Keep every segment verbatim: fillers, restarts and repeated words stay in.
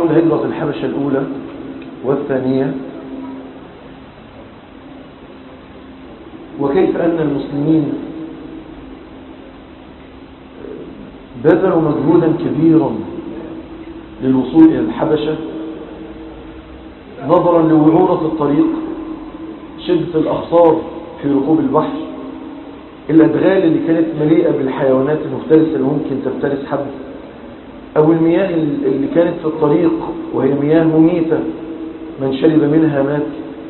حول هجرة الحبشة الأولى والثانية، وكيف أن المسلمين بذلوا مجهودا كبيرا للوصول إلى الحبشة نظرا لوعورة الطريق، شدة الأخطار في ركوب البحر، الأدغال اللي كانت مليئة بالحيوانات المفترسة اللي ممكن تفترس حد، أو المياه اللي كانت في الطريق وهي مياه مميتة من شرب منها مات.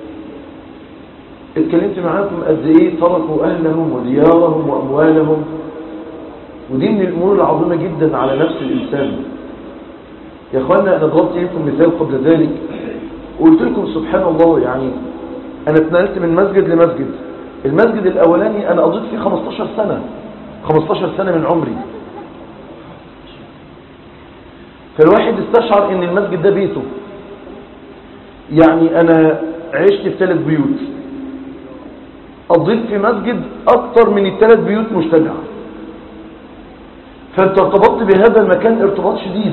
اتكلمت معاكم قد ايه تركوا أهلهم وديارهم وأموالهم، ودي من الأمور العظيمة جدا على نفس الإنسان. يا أخوانا أنا ضربت لكم مثال قبل ذلك وقلت لكم سبحان الله، يعني أنا اتنقلت من مسجد لمسجد. المسجد الأولاني أنا قضيت فيه خمستاشر سنة خمستاشر سنة من عمري. فالواحد استشعر ان المسجد ده بيته. يعني أنا عشت في ثلاث بيوت، قضيت في مسجد أكتر من الثلاث بيوت مجتمعة، فأنت ارتبطت بهذا المكان ارتباط شديد.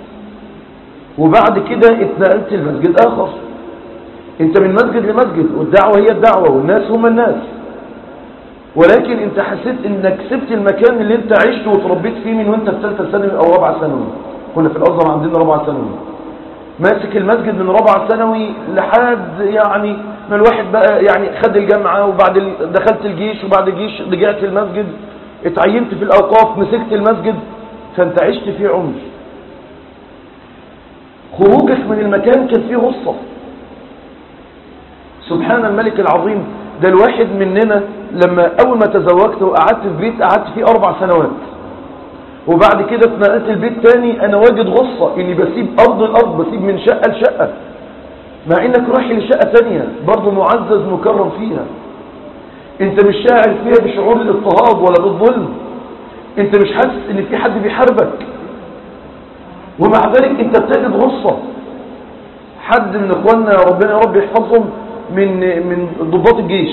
وبعد كده اتنقلت لمسجد آخر، انت من مسجد لمسجد، والدعوة هي الدعوة والناس هم الناس، ولكن انت حسيت انك سبت المكان اللي انت عشت وتربيت فيه من وانت في ثالثه ثانوي او رابعه ثانوي. كنا في الازهر عندنا رابعه ثانوي، ماسك المسجد من رابعه ثانوي لحد يعني ما الواحد بقى يعني خد الجامعه، وبعد دخلت الجيش، وبعد الجيش رجعت المسجد، اتعينت في الاوقاف، مسكت المسجد، فانت عشت فيه عمر. خروجك من المكان كان فيه غصة. سبحان الملك العظيم. ده الواحد مننا لما أول ما تزوجت وقعدت في بيت قعدت فيه أربع سنوات، وبعد كده اتنقلت البيت تاني، أنا واجد غصة إني بسيب أرض الأرض، بسيب من شقة لشقة، مع إنك رايح لشقة تانية برضو معزز مكرم فيها. أنت مش شاعر فيها بشعور الاضطهاد ولا بالظلم، أنت مش حاسس إن في حد بيحاربك، ومع ذلك أنت بتجد غصة. حد من إخواننا يا ربنا يا رب يحفظهم من من ضباط الجيش،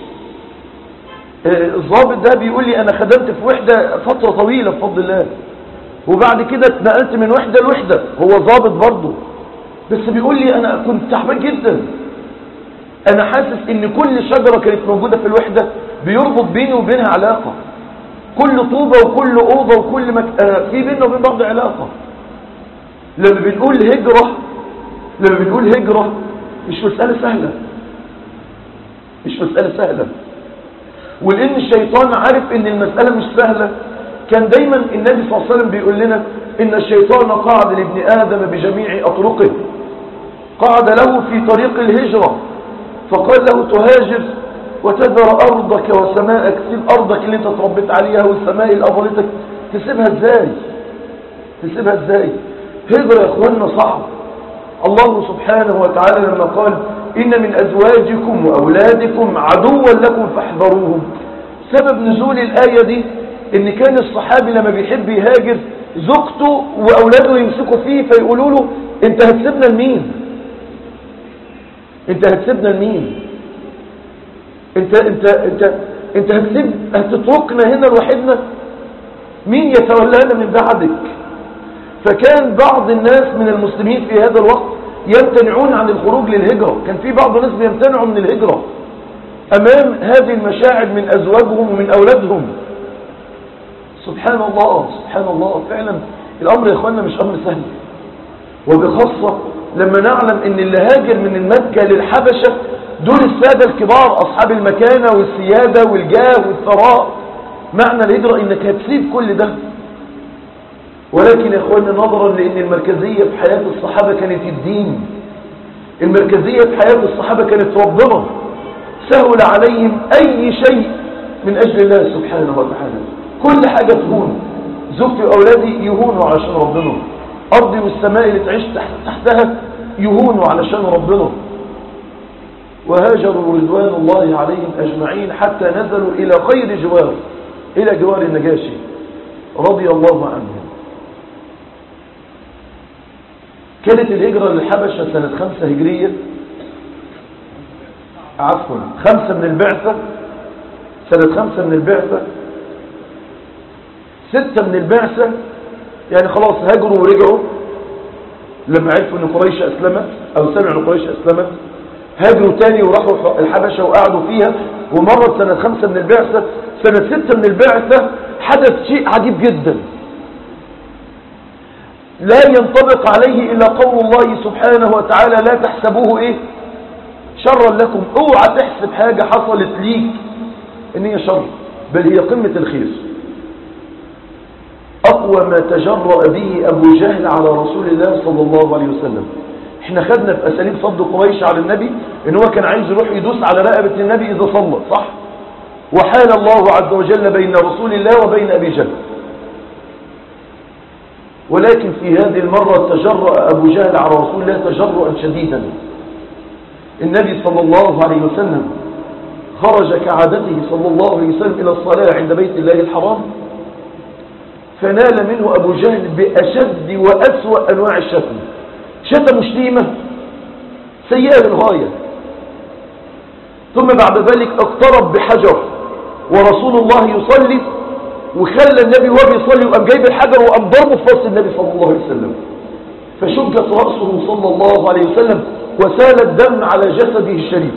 الضابط ده بيقول لي أنا خدمت في وحدة فترة طويلة بفضل الله، وبعد كده اتنقلت من وحدة لوحدة، هو ضابط برضه، بس بيقول لي أنا كنت تعبان جدا، أنا حاسس إن كل شجرة كانت موجودة في الوحدة بيربط بيني وبينها علاقة، كل طوبة وكل أوضة وكل مك... آه في بيننا وبين بعض علاقة. لما بنقول هجرة لما بنقول هجرة مش مسألة سهلة، مش مسألة سهلة، ولأن الشيطان عارف ان المسألة مش سهلة. كان دايما النبي صلى الله عليه وسلم بيقول لنا ان الشيطان قعد لابن آدم بجميع أطرقه، قعد له في طريق الهجرة فقال له تهاجر وتذر أرضك وسماءك، تسيب أرضك اللي انت تربيت عليها والسماء اللي أضلتك، تسيبها ازاي تسيبها ازاي هجرة يا اخوانا صعب. الله سبحانه وتعالى لما قال إن من أزواجكم وأولادكم عدوا لكم فاحذروهم، سبب نزول الآية دي إن كان الصحابي لما بيحب يهاجر زوجته وأولاده يمسكوا فيه فيقولوا له أنت هتسيبنا لمين؟ أنت هتسيبنا لمين؟ أنت أنت أنت أنت هتسيب هتتركنا هنا لوحدنا؟ مين يتولانا من بعدك؟ فكان بعض الناس من المسلمين في هذا الوقت يمتنعون عن الخروج للهجرة، كان في بعض الناس بيمتنعوا من الهجرة أمام هذه المشاعر من أزواجهم ومن أولادهم. سبحان الله سبحان الله، فعلا الأمر يا إخواننا مش أمر سهل، وبخاصة لما نعلم أن اللي هاجر من مكة للحبشة دول السادة الكبار أصحاب المكانة والسيادة والجاه والثراء. معنى الهجرة إنك هتسيب كل ده، ولكن يا اخواننا نظرا لان المركزية في حياة الصحابة كانت الدين، المركزية في حياة الصحابة كانت ربنا، سهل عليهم اي شيء من اجل الله سبحانه وتعالى، كل حاجة تهون، زوجتي واولادي يهونوا علشان ربنا، ارضي والسماء اللي تعيش تحتها يهونوا علشان ربنا. وهاجروا رضوان الله عليهم اجمعين حتى نزلوا الى خير جوار، الى جوار النجاشي رضي الله عنه. كانت الهجرة للحبشة سنة خمسة هجرية، عفوا خمسة من البعثة، سنة خمسة من البعثة، ستة من البعثة، يعني خلاص هاجروا ورجعوا، لما عرفوا ان قريش اسلمت او سمعوا ان قريش اسلمت هاجروا تاني وراحوا الحبشة وقعدوا فيها. ومرة سنة خمسة من البعثة، سنة ستة من البعثة حدث شيء عجيب جدا لا ينطبق عليه إلا قول الله سبحانه وتعالى لا تحسبوه إيه شرا لكم. اوعى تحسب حاجة حصلت ليك ان هي شر، بل هي قمة الخير. أقوى ما تجرأ به أبو جهل على رسول الله صلى الله عليه وسلم. احنا خدنا في أساليب صد قريش على النبي ان هو كان عايز يروح يدوس على رقبة النبي إذا صلى، صح؟ وحال الله عز وجل بين رسول الله وبين أبي جهل. ولكن في هذه المرة تجرأ أبو جهل على رسول الله تجرؤا شديدا. النبي صلى الله عليه وسلم خرج كعادته صلى الله عليه وسلم إلى الصلاة عند بيت الله الحرام، فنال منه أبو جهل بأشد وأسوأ أنواع الشتم. شتم شتيمة سيئة للغاية، ثم بعد ذلك اقترب بحجر ورسول الله يصلي، وخلى النبي وهو بيصلي وقام جايب الحجر وقام ضربه في راس النبي صلى الله عليه وسلم، فشجت رأسه صلى الله عليه وسلم وسال الدم على جسده الشريف.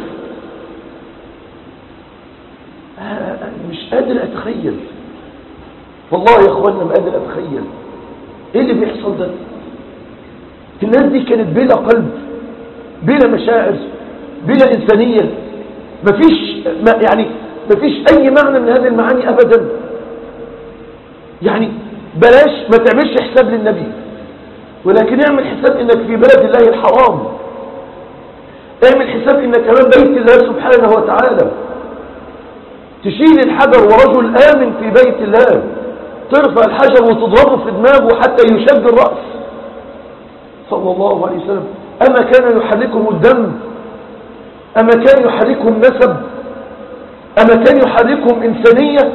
مش قادر أتخيل، والله يا أخوانا ما قادر أتخيل إيه اللي بيحصل ده. الناس دي كانت بلا قلب، بلا مشاعر، بلا إنسانية، مفيش ما يعني مفيش أي معنى من هذه المعاني أبدا. يعني بلاش ما تعملش حساب للنبي، ولكن اعمل حساب إنك في بلد الله الحرام، اعمل حساب إنك أمام بيت الله سبحانه وتعالى، تشيل الحجر ورجل آمن في بيت الله، ترفع الحجر وتضربه في دماغه حتى يشج الرأس صلى الله عليه وسلم. أما كان يحركهم الدم؟ أما كان يحركهم نسب؟ أما كان يحركهم إنسانية؟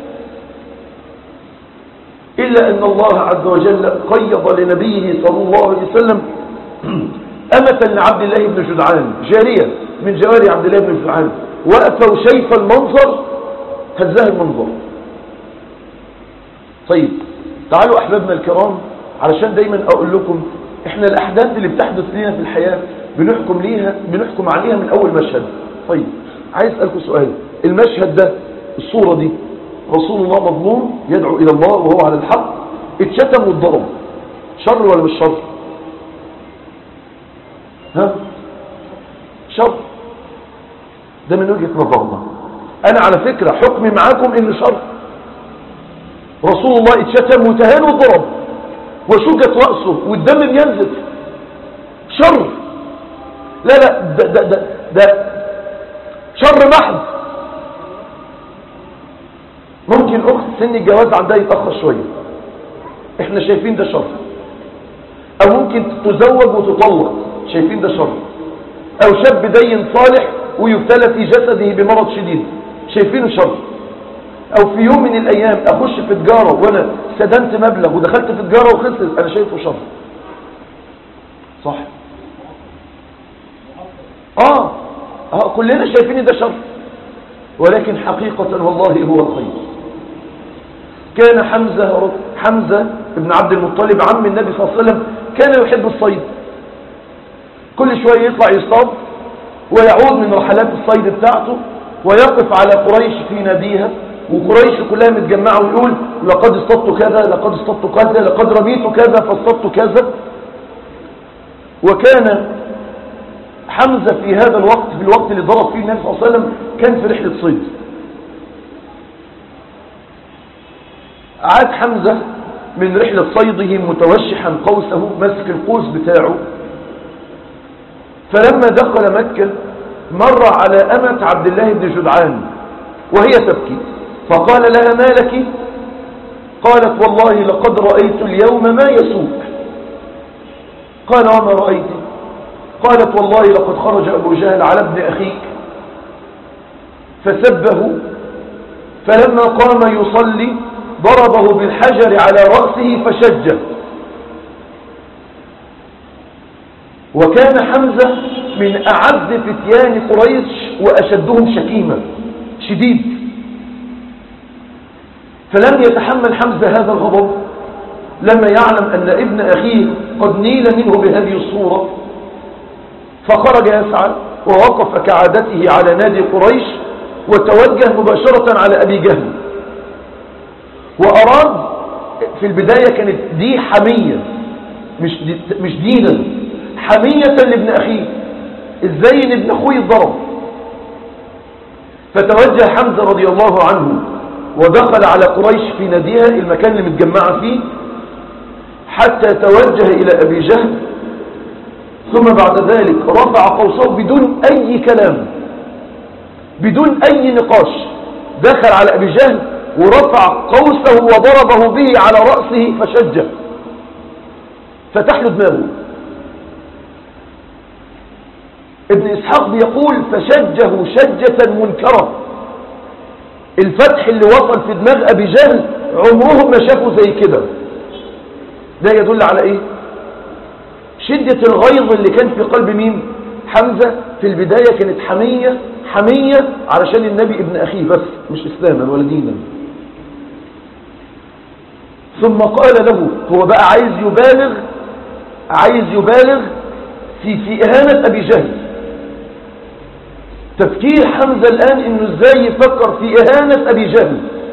إلا أن الله عز وجل قيض لنبيه صلى الله عليه وسلم أمة لعبد الله بن جدعان، جارية من جواري عبد الله بن جدعان، وقفوا شايف المنظر هزاه المنظر. طيب تعالوا أحبابنا الكرام، علشان دايما أقول لكم إحنا الأحداث اللي بتحدث لنا في الحياة بنحكم ليها بنحكم عليها من أول مشهد. طيب عايز أسألكم سؤال، المشهد ده الصورة دي رسول الله مظلوم يدعو إلى الله وهو على الحق، اتشتم واتضرب، شر ولا مش شر؟ ها شر، ده من وجهة نظرنا. أنا على فكرة حكمي معاكم إنه شر. رسول الله اتشتم وتهان وضرب وشجت رأسه والدم بينزف، شر. لا لا ده, ده, ده, ده شر محض. ممكن أخت سن الجواز عندها يتأخر شوية، احنا شايفين ده شر. أو ممكن تتزوج وتطلق، شايفين ده شر. أو شاب دين صالح ويبتلى في جسده بمرض شديد، شايفينه شر. أو في يوم من الأيام أخش في تجارة وأنا سدنت مبلغ ودخلت في تجارة وخسرت، أنا شايفه شر، صح؟ آه آه كلنا شايفين ده شر، ولكن حقيقة والله هو الخير. كان حمزة حمزة ابن عبد المطلب عم النبي صلى الله عليه وسلم كان يحب الصيد، كل شوية يطلع يصطاد ويعود من رحلات الصيد بتاعته ويقف على قريش في ناديها، وقريش كلها متجمعة ويقول لقد اصطدت كذا لقد اصطدت كذا لقد رميت كذا فاصطدت كذا. وكان حمزة في هذا الوقت في الوقت اللي ضرب فيه النبي صلى الله عليه وسلم كان في رحلة صيد. عاد حمزة من رحلة صيده متوشحا قوسه، مسك القوس بتاعه، فلما دخل مكة مر على أمة عبد الله بن جدعان وهي تبكي، فقال لها ما لك؟ قالت والله لقد رأيت اليوم ما يسوء. قال وما رأيت؟ قالت والله لقد خرج أبو جهل على ابن أخيك فسبه، فلما قام يصلي ضربه بالحجر على رأسه فشجه. وكان حمزة من أعز فتيان قريش وأشدهم شكيمة، شديد. فلم يتحمل حمزة هذا الغضب لما يعلم أن ابن أخيه قد نيل منه بهذه الصورة، فخرج يسعى ووقف كعادته على نادي قريش وتوجه مباشرة على أبي جهل، وأراد في البداية كانت دي حمية مش, دي مش دينا، حمية لابن أخيه، إزاي إن ابن أخوه يتضرب. فتوجه حمزة رضي الله عنه ودخل على قريش في ناديها المكان اللي متجمعة فيه، حتى توجه إلى أبي جهل، ثم بعد ذلك رفع قوسه بدون أي كلام بدون أي نقاش، دخل على أبي جهل ورفع قوسه وضربه به على رأسه فشجه، فتح له دماغه. ابن إسحاق بيقول فشجه شجة منكرة، الفتح اللي وصل في دماغ أبي جهل عمرهم ما شافوا زي كده. ده يدل على إيه؟ شدة الغيظ اللي كان في قلب مين؟ حمزة. في البداية كانت حمية حمية علشان النبي ابن أخيه بس، مش إسلاما ولا دينا. ثم قال له، هو بقى عايز يبالغ عايز يبالغ في في إهانة أبي جهل. تفكير حمزة الآن إنه إزاي يفكر في إهانة أبي جهل،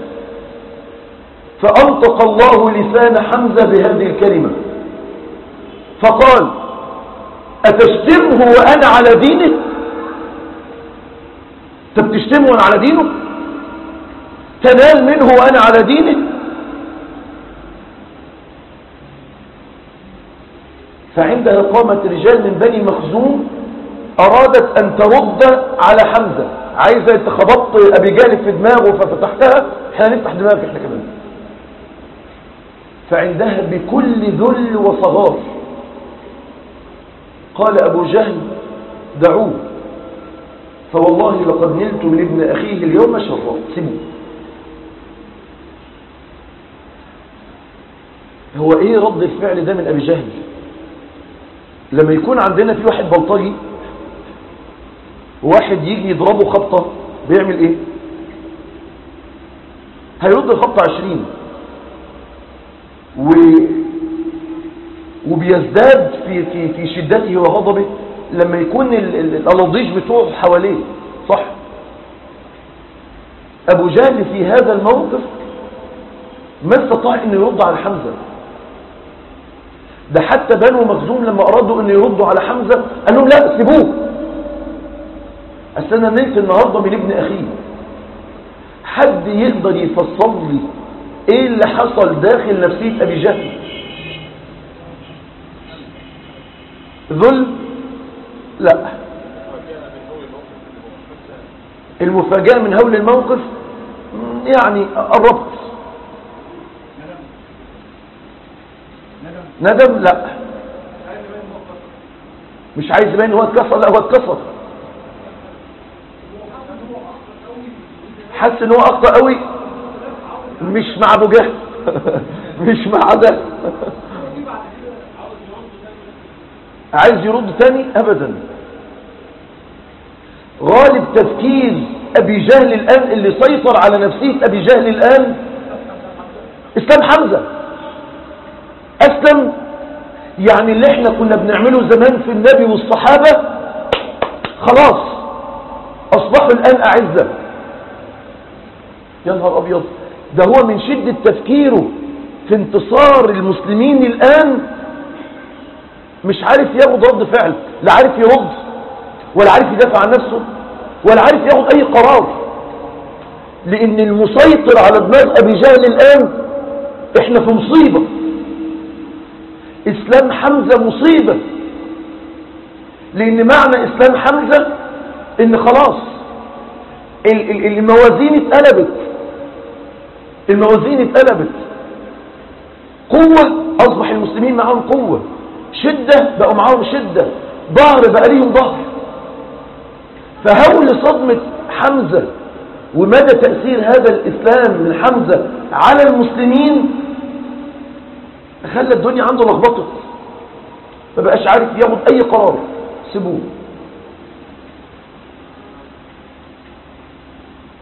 فأنطق الله لسان حمزة بهذه الكلمة فقال أتشتمه وأنا على دينه؟ طب تشتمه وأنا على دينه؟ تنال منه وأنا على دينه؟ فعندها قامت رجال من بني مخزوم أرادت أن ترد على حمزة، عايزة انت خبطت أبي جهل في دماغه ففتحتها، احنا نفتح دماغك احنا كمان. فعندها بكل ذل وصغار قال أبو جهل دعوه، فوالله لقد نلت من ابن أخيه اليوم شرا، سيبوه. هو ايه رد الفعل ده من أبي جهل؟ لما يكون عندنا في واحد بلطجي وواحد يجي يضربه خبطة بيعمل ايه؟ هيرد الخبطة عشرين و... وبيزداد في, في, في شدته وغضبه لما يكون الألاضيج بتوعه حواليه، صح؟ أبو جهل في هذا الموقف ما استطاع أن يرد على حمزة. ده حتى بنو مخزوم لما أرادوا أن يردوا على حمزة قال لهم لا سيبوه، أصل أنا نلت النهاردة من ابن أخيه. حد يقدر يفصل لي إيه اللي حصل داخل نفسية أبي جهل؟ ذل؟ لا. المفاجأة من هول الموقف يعني قربت. ندم؟ لا، مش عايز يبين هو اتكسر، لا هو اتكسر، حس ان هو اخطأ قوي، مش مع ابو جهل مش مع ده عايز يرد تاني ابدا. غالب تفكير ابي جهل الان اللي سيطر على نفسية ابي جهل الان اسلام حمزة. اسلم يعني اللي احنا كنا بنعمله زمان في النبي والصحابة خلاص اصبحوا الان اعزة. يا نهار ابيض، ده هو من شدة تفكيره في انتصار المسلمين الان مش عارف ياخد رد فعل، لا عارف يرد ولا عارف يدافع عن نفسه ولا عارف ياخد اي قرار، لان المسيطر على دماغ ابي جهل الان احنا في مصيبة. اسلام حمزة مصيبة، لان معنى اسلام حمزة ان خلاص الموازين اتقلبت، الموازين اتقلبت. قوة اصبح المسلمين معهم قوة، شدة بقوا معهم شدة، ظهر بقى ليهم ظهر. فهول صدمة حمزة ومدى تأثير هذا الإسلام من حمزة على المسلمين خلى الدنيا عنده لخبطت، ما بقاش عارف ياخد أي قرار. سيبوه.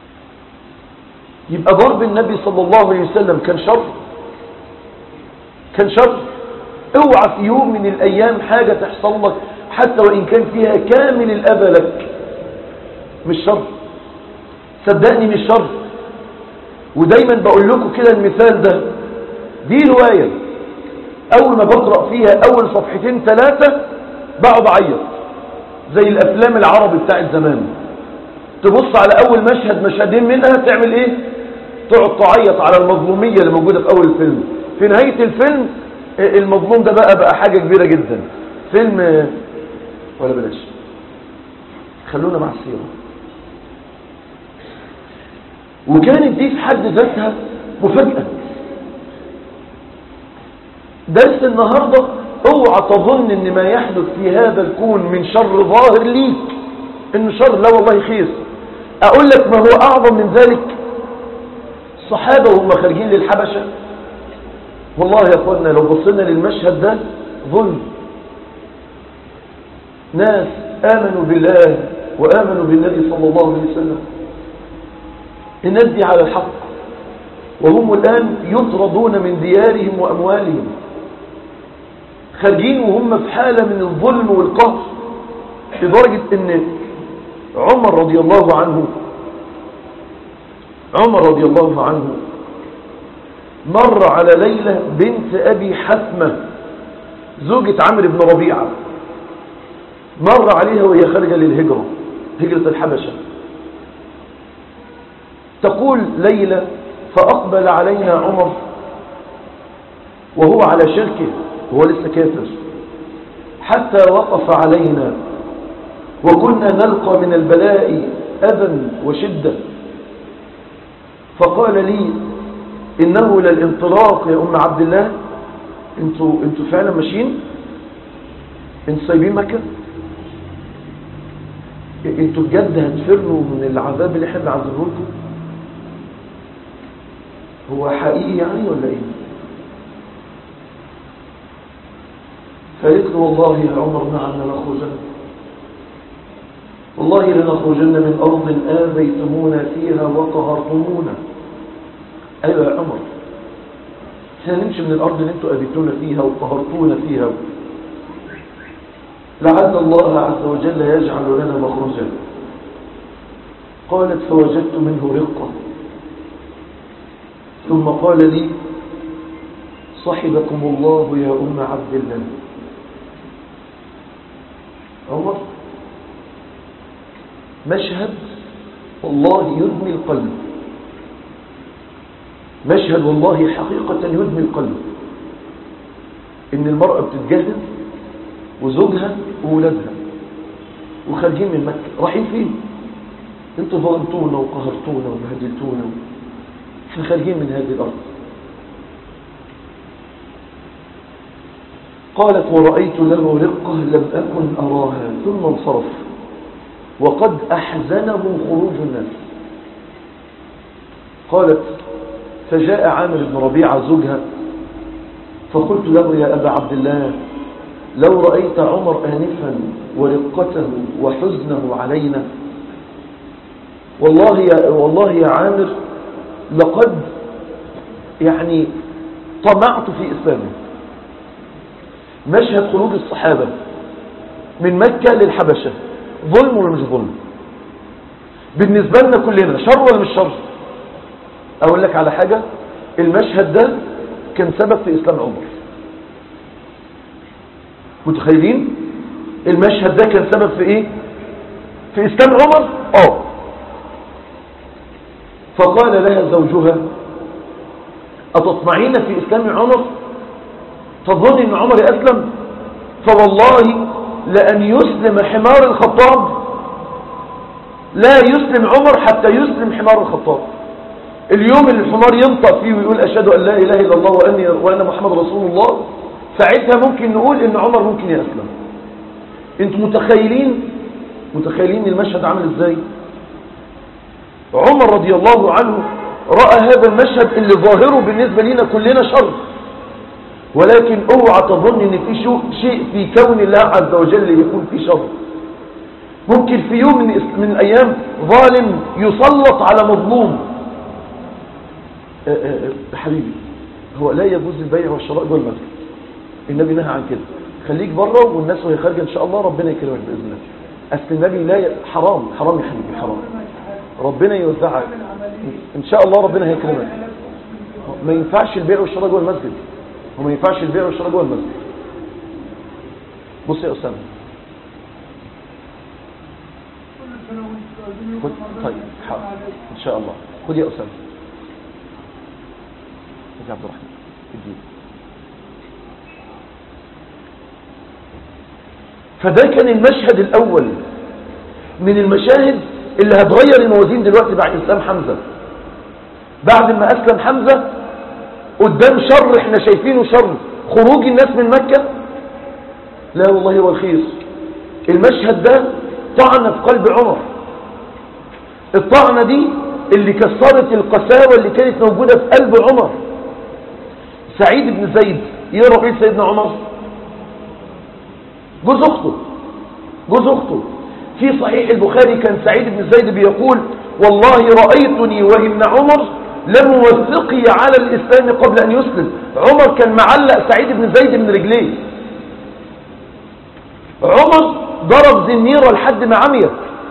يبقى ضرب النبي صلى الله عليه وسلم كان شر؟ كان شر. اوعى في يوم من الأيام حاجة تحصل لك حتى وإن كان فيها كامل الأذى لك مش شر، صدقني مش شر. ودايما بقول لكم كده المثال ده، دي رواية أول ما بقرأ فيها أول صفحتين ثلاثة بقعد أعيط زي الأفلام العربي بتاعت زمان. تبص على أول مشهد مشهدين منها تعمل إيه؟ تقعد تعيط على المظلومية اللي موجودة في أول الفيلم. في نهاية الفيلم المظلوم ده بقى بقى حاجة كبيرة جدا. فيلم ولا بلاش، خلونا مع السيرة. وكانت دي في حد ذاتها مفاجأة. درس النهاردة، اوعى تظن ان ما يحدث في هذا الكون من شر ظاهر ليك انه شر، لا والله خير. اقول لك ما هو اعظم من ذلك. الصحابة وهم خارجين للحبشة، والله يا اخوانا لو بصينا للمشهد ده ظلم. ناس آمنوا بالله وآمنوا بالنبي صلى الله عليه وسلم، الناس دي على الحق، وهم الآن يطردون من ديارهم وأموالهم، خارجين وهم في حالة من الظلم والقهر، لدرجة ان عمر رضي الله عنه عمر رضي الله عنه مر على ليلى بنت أبي حثمة زوجة عمرو بن ربيعة، مر عليها وهي خارجة للهجرة، هجرة الحبشة. تقول ليلى فأقبل علينا عمر وهو على شركه وهو لسه كافر، حتى وقف علينا وكنا نلقى من البلاء أذى وشدة، فقال لي إنه للانطلاق يا أم عبد الله. انتوا, انتوا فعلا ماشيين؟ انتوا سايبين مكة؟ انتوا بجد هتفروا من العذاب اللي احنا بنعذبه لكم؟ هو حقيقي يعني ولا ايه؟ فقلت له والله يا عمر نعم لنخرجن، والله لنخرجن من أرض آذيتمونا فيها وقهرتمونا. أيوة يا عمر، احنا نمشي من الأرض اللي انتوا أذيتونا فيها وقهرتونا فيها، لعل الله عز وجل يجعل لنا مخرجا. قالت فوجدت منه رقة، ثم قال لي صحبكم الله يا أم عبد الله. عمر، مشهد والله يدمي القلب، مشهد والله حقيقة يدمي القلب. إن المرأة بتتجهز وزوجها وولادها وخارجين من مكة، رايحين فين؟ انتوا ظلمتونا وقهرتونا وبهدلتونا، احنا خارجين من هذه الأرض. قالت ورأيت له رقة لم أكن أراها، ثم انصرف وقد أحزنه خروج الناس. قالت فجاء عامر بن ربيعة زوجها فقلت له يا أبا عبد الله لو رأيت عمر آنفا ورقته وحزنه علينا، والله يا, والله يا عامر لقد يعني طمعت في إسلامه. مشهد خروج الصحابة من مكة للحبشة ظلم ولا مش ظلم؟ بالنسبة لنا كلنا شر ولا مش شر؟ أقول لك على حاجة، المشهد ده كان سبب في إسلام عمر. متخيلين المشهد ده كان سبب في إيه؟ في إسلام عمر. آه فقال لها زوجها أتطمعين في إسلام عمر؟ تظن أن عمر أسلم؟ فوالله لأن يسلم حمار الخطاب لا يسلم عمر حتى يسلم حمار الخطاب. اليوم اللي الحمار ينطق فيه ويقول أشهد أن لا إله إلا الله وأني وأنا محمد رسول الله، ساعتها ممكن نقول أن عمر ممكن يسلم. انتم متخيلين متخيلين المشهد عامل ازاي؟ عمر رضي الله عنه رأى هذا المشهد اللي ظاهره بالنسبة لنا كلنا شر، ولكن اوعى تظن ان في شيء في كون الله عز وجل يكون في شر. ممكن في يوم من, من الايام ظالم يسلط على مظلوم. أه أه حبيبي هو لا يجوز البيع والشراء جوه المسجد. النبي نهى عن كده. خليك بره والناس وهي خارجه ان شاء الله ربنا يكرمك باذن الله. اصل النبي لا ي... حرام حرام يا حبيبي حرام. ربنا يوزعك ان شاء الله ربنا هيكرمك. ما ينفعش البيع والشراء جوه المسجد. وما ينفعش البيع والشراء جوه المسجد. بص يا اسامه. خد طيب حاضر ان شاء الله. خد يا اسامه. يا عبد الرحمن اديني. فده كان المشهد الأول من المشاهد اللي هتغير الموازين دلوقتي بعد إسلام حمزة. بعد ما أسلم حمزة قدام شر احنا شايفينه شر خروج الناس من مكة. لا والله هو الخير. المشهد ده طعنة في قلب عمر. الطعنة دي اللي كسرت القساوة اللي كانت موجودة في قلب عمر. سعيد بن زيد يقرأ ايه سيدنا عمر؟ جوز اخته جوز اخته في صحيح البخاري كان سعيد بن زيد بيقول والله رأيتني وإن عمر لم يوثقي على الإسلام قبل أن يسلم. عمر كان معلق سعيد بن زيد من رجليه. عمر ضرب زنيرة لحد ما عميت.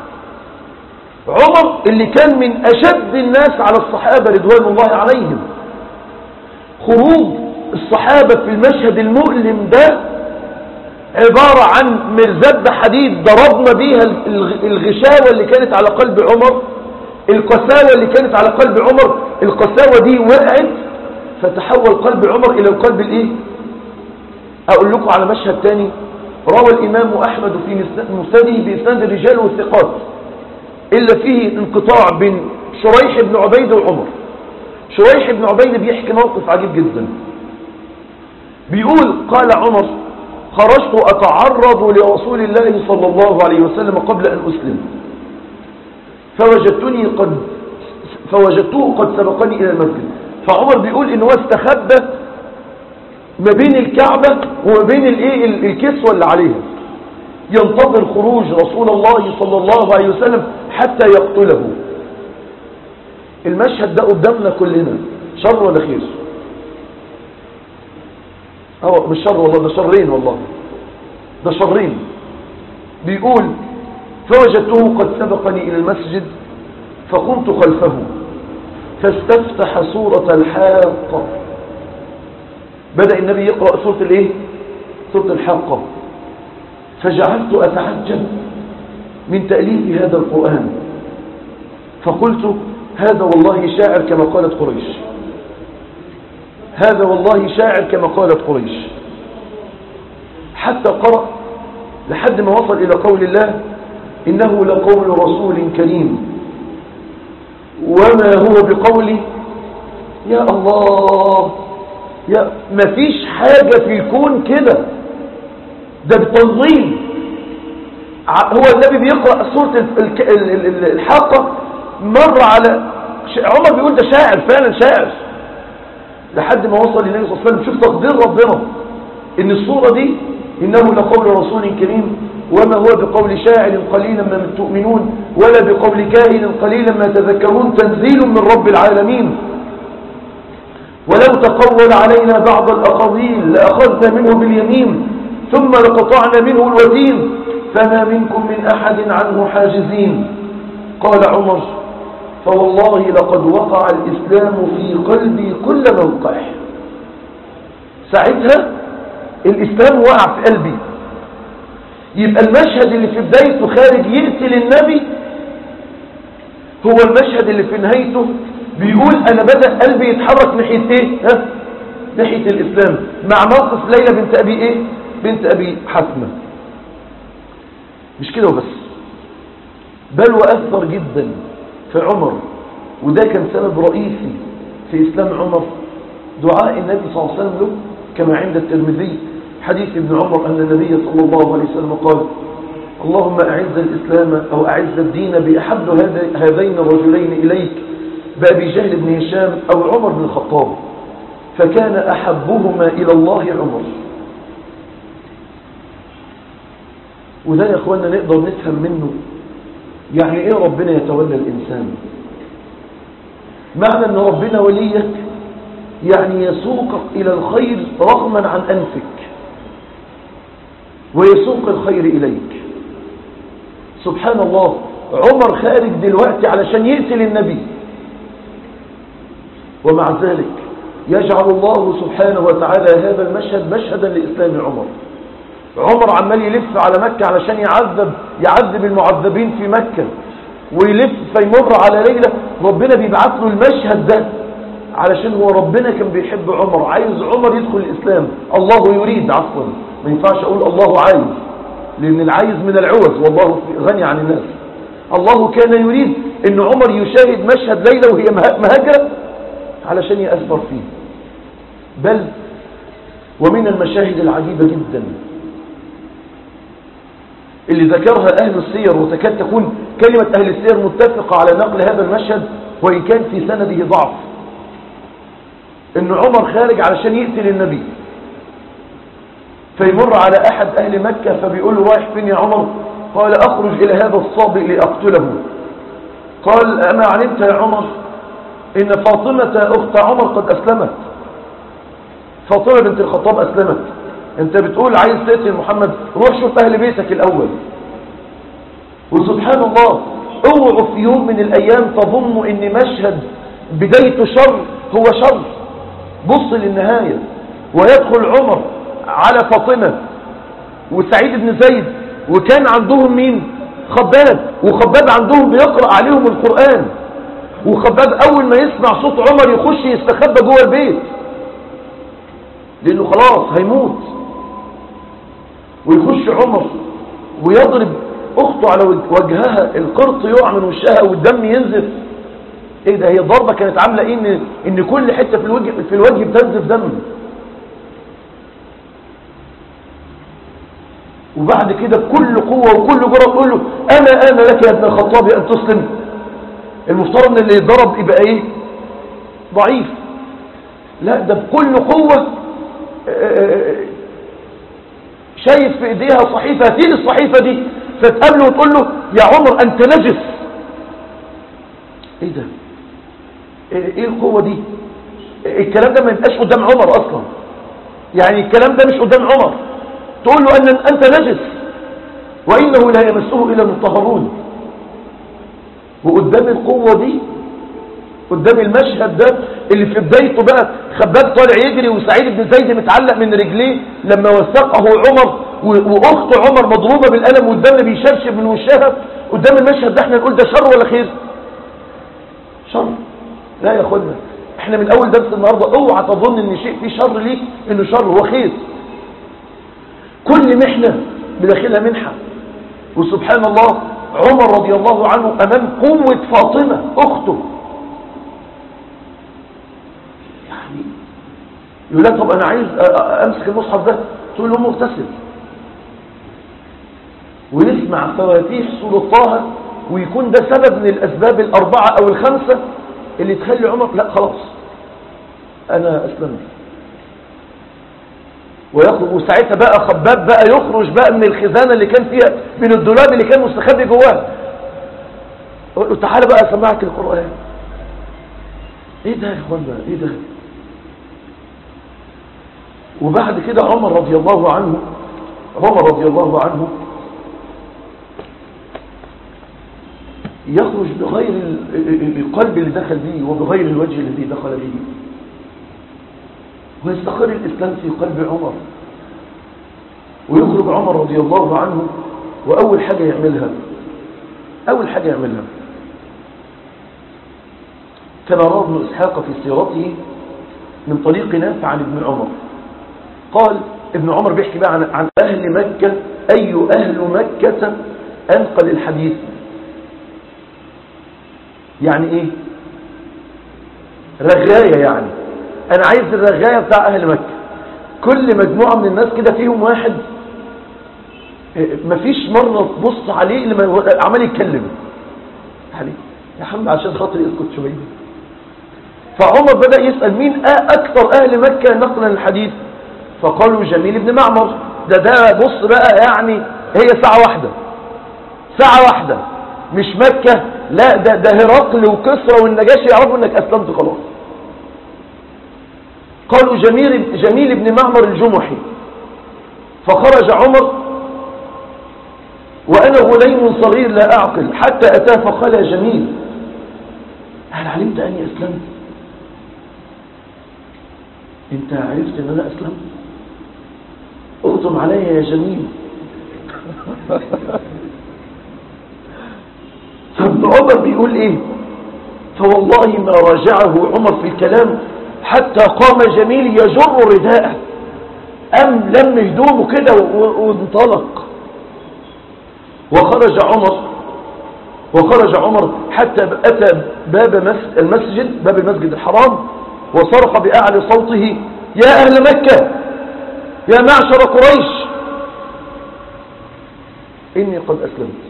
عمر اللي كان من أشد الناس على الصحابة رضوان الله عليهم. خروج الصحابة في المشهد المؤلم ده عبارة عن مرزبة حديد ضربنا بيها الغشاوة اللي كانت على قلب عمر. القساوة اللي كانت على قلب عمر القساوة دي وقعت فتحول قلب عمر إلى القلب الايه؟ أقول لكم على مشهد تاني. روى الإمام أحمد في مسنده بإسناد الرجال والثقات إلا فيه انقطاع بين شريح بن عبيد وعمر. شريح بن عبيد بيحكي موقف عجيب جدا. بيقول قال عمر خرجت أتعرض لرسول الله صلى الله عليه وسلم قبل أن أسلم فوجدتني قد فوجدته قد سبقني إلى المسجد. فعمر بيقول إن هو استخبى ما بين الكعبة وما بين الايه الكسوة اللي عليها ينتظر خروج رسول الله صلى الله عليه وسلم حتى يقتله. المشهد ده قدامنا كلنا شر ولا خير؟ اه مش شر والله ده شرين والله ده شرين. بيقول فوجدته قد سبقني إلى المسجد فقمت خلفه فاستفتح سورة الحاقة. بدأ النبي يقرأ سورة الايه؟ سورة الحاقة. فجعلت أتعجب من تأليف هذا القرآن فقلت هذا والله شاعر كما قالت قريش. هذا والله شاعر كما قالت قريش. حتى قرأ لحد ما وصل إلى قول الله إنه لقول رسول كريم وما هو بقول يا الله يا ما فيش حاجة في الكون كده ده بالتنظيم. هو النبي بيقرأ سورة الحاقة مر على عمر بيقول ده شاعر فعلا شاعر لحد ما وصل للنبي صلى الله عليه وسلم. شوف تقدير ربنا ان الصورة دي انه لقول رسول كريم وما هو بقول شاعر قليلا ما تؤمنون ولا بقول كاهن قليلا ما تذكرون تنزيل من رب العالمين ولو تقول علينا بعض الأقاويل لأخذنا منه باليمين ثم لقطعنا منه الوتين فما منكم من أحد عنه حاجزين. قال عمر فوالله لقد وقع الإسلام في قلبي كل موقع. ساعتها الإسلام وقع في قلبي. يبقى المشهد اللي في بدايته خارج يقتل النبي هو المشهد اللي في نهايته بيقول أنا بدأ قلبي يتحرك ناحية إيه؟ ها؟ ناحية الإسلام مع موقف ليلى بنت أبي إيه؟ بنت أبي حسمة. مش كده وبس بل وأثر جدا في عمر وده كان سبب رئيسي في إسلام عمر دعاء النبي صلى الله عليه وسلم له كما عند الترمذي حديث ابن عمر أن النبي صلى الله عليه وسلم قال اللهم أعز الإسلام أو أعز الدين بأحب هذين الرجلين إليك بأبي جهل بن هشام أو عمر بن الخطاب فكان أحبهما إلى الله عمر. وده يا أخوانا نقدر نفهم منه يعني إيه ربنا يتولى الإنسان. معنى أن ربنا وليك يعني يسوقك إلى الخير رغما عن أنفك، ويسوق الخير إليك. سبحان الله، عمر خارج دلوقتي علشان يقتل النبي، ومع ذلك يجعل الله سبحانه وتعالى هذا المشهد مشهدا لإسلام عمر. عمر عمال يلف على مكة علشان يعذب يعذب المعذبين في مكة، ويلف فيمر على ليلة ربنا بيبعث له المشهد ده علشان هو ربنا كان بيحب عمر، عايز عمر يدخل الإسلام. الله يريد، عفوا ما ينفعش أقول الله عايز، لأن العايز من العوز والله غني عن الناس. الله كان يريد أن عمر يشاهد مشهد ليلة وهي مهاجرة علشان يأثر فيه. بل ومن المشاهد العجيبة جدا اللي ذكرها أهل السير، وتكاد تكون كلمة أهل السير متفقة على نقل هذا المشهد وإن كان في سنده ضعف، أن عمر خارج علشان يقتل النبي، فيمر على أحد أهل مكة فبيقول له رايح فين يا عمر؟ قال أخرج إلى هذا الصابئ لأقتله. قال أما علمت يا عمر إن فاطمة أخت عمر قد أسلمت؟ فاطمة بنت الخطاب أسلمت. أنت بتقول عايز تقتل محمد، روح شوف أهل بيتك الأول. وسبحان الله، اوعوا في يوم من الأيام تظنوا إن مشهد بدايته شر هو شر. بص للنهاية، ويدخل عمر على فاطمة وسعيد بن زيد، وكان عندهم مين؟ خباب، وخباب عندهم بيقرأ عليهم القرآن، وخباب أول ما يسمع صوت عمر يخش يستخبى جوه البيت لأنه خلاص هيموت. ويخش عمر ويضرب أخته على وجهها، القرط يقع من وشها والدم ينزف. ايه ده؟ هي الضربة كانت عاملة ايه؟ ان, إن كل حتة في الوجه, في الوجه بتنزف دم. وبعد كده بكل قوة وكل جرأة تقول له أنا أنا لك يا ابن الخطاب أن تسلم. المفترض ان اللي يضرب يبقى ايه؟ ضعيف. لا، ده بكل قوة شايف في ايديها صحيفة، هاتيلي الصحيفة دي، فتقابله وتقول له يا عمر أنت نجس. ايه ده؟ ايه القوة دي؟ الكلام ده ما يبقاش قدام عمر اصلا، يعني الكلام ده مش قدام عمر. تقول له ان انت نجس وانه لا يمسه الا المطهرون. وقدام القوة دي، قدام المشهد ده اللي في بدايته بقى خباب طالع يجري وسعيد بن زيد متعلق من رجليه لما وثقه عمر، واخت عمر مضروبة بالقلم والدم بيشرشب من وشها. قدام المشهد ده احنا نقول ده شر ولا خير؟ شر. لا يا اخوانا، احنا من اول درس النهاردة اوعى تظن ان شيء فيه شر ليك انه شر، هو خير. كل محنة بداخلها منحة. وسبحان الله، عمر رضي الله عنه امام قوة فاطمة اخته، يعني يقول لها طب انا عايز امسك المصحف ده، تقول له مغتسل. ويسمع فواتيح سورة طه، ويكون ده سبب من الاسباب الاربعة او الخمسة اللي تخلي عمر لا خلاص انا اسلمت. ويخرج، وساعتها بقى خباب بقى يخرج بقى من الخزانة اللي كان فيها، من الدولاب اللي كان مستخبي جواه، يقول له تعالى بقى اسمعك القرآن. ايه ده يا اخوانا؟ ايه ده؟ وبعد كده عمر رضي الله عنه عمر رضي الله عنه يخرج بغير القلب اللي دخل به وبغير الوجه الذي دخل به، ويستقر الإسلام في قلب عمر. ويخرج عمر رضي الله عنه، وأول حاجة يعملها أول حاجة يعملها كما روى ابن إسحاق في سيرته من طريق نافع عن ابن عمر قال، ابن عمر بيحكي بقى عن, عن أهل مكة، أي أهل مكة أنقل الحديث. يعني إيه؟ رغاية، يعني أنا عايز الرغاية بتاع أهل مكة. كل مجموعة من الناس كده فيهم واحد مفيش مرة تبص عليه لما عمال يتكلم يعني يا حمد عشان خاطر يسكت شوية. فعمر بدأ يسأل مين أكثر أهل مكة نقلا الحديث؟ فقالوا جميل بن معمر. ده ده بص بقى، يعني هي ساعة واحدة ساعة واحدة مش مكة، لا ده ده هرقل وكسرى والنجاشي يعرفوا انك اسلمت خلاص. قالوا جميل, جميل بن معمر الجمحي. فخرج عمر وأنا غليم صغير لا أعقل حتى أتاه فقال يا جميل هل علمت أني أسلمت؟ أنت عرفت أن أنا أسلمت؟ أغضم علي يا جميل. فابن عمر بيقول إيه؟ فوالله ما راجعه عمر في الكلام حتى قام جميل يجر رداءه، أم لم هدومه كده وانطلق. وخرج عمر وخرج عمر حتى أتى باب المسجد باب المسجد الحرام وصرخ بأعلى صوته يا أهل مكة يا معشر قريش إني قد أسلمت.